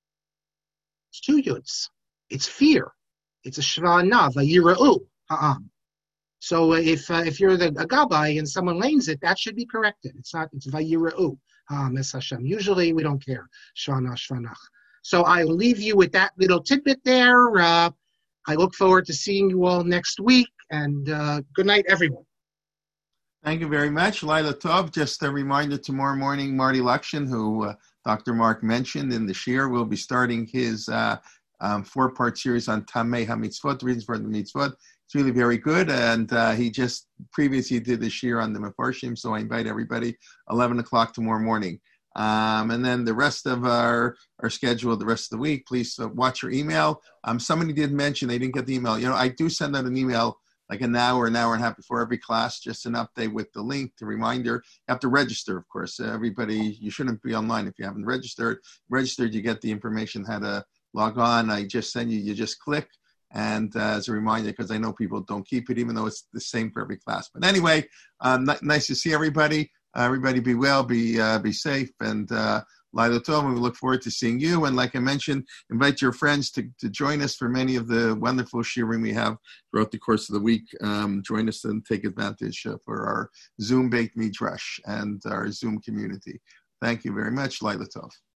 It's two yuds. It's fear. It's a shvana. Vayirau ha'am. So if uh, if you're the a gabbai and someone lanes it, that should be corrected. It's not. It's vayirau ha'am es Hashem. Usually we don't care. Shvana shvanach. So I leave you with that little tidbit there. Uh, I look forward to seeing you all next week, and uh, good night, everyone. Thank you very much, Laila Tov. Just a reminder, tomorrow morning, Marty Lukshin, who uh, Doctor Mark mentioned in the shir, will be starting his uh, um, four-part series on Tamei HaMitzvot, the reasons for the mitzvot. It's really very good, and uh, he just previously did the shir on the Mefarshim, so I invite everybody, eleven o'clock tomorrow morning. Um, and then the rest of our, our schedule, the rest of the week, please uh, watch your email. Um, somebody did mention they didn't get the email. You know, I do send out an email like an hour, an hour and a half before every class, just an update with the link, the reminder. You have to register, of course. Uh, everybody, you shouldn't be online if you haven't registered. Registered, you get the information how to log on. I just send you, you just click. And uh, as a reminder, because I know people don't keep it, even though it's the same for every class. But anyway, um, n- nice to see everybody. Uh, everybody be well, be uh, be safe, and uh, Laila Tov, and we look forward to seeing you. And like I mentioned, invite your friends to, to join us for many of the wonderful shiurim we have throughout the course of the week. Um, join us and take advantage uh, for our Zoom Beit Midrash and our Zoom community. Thank you very much. Laila Tov.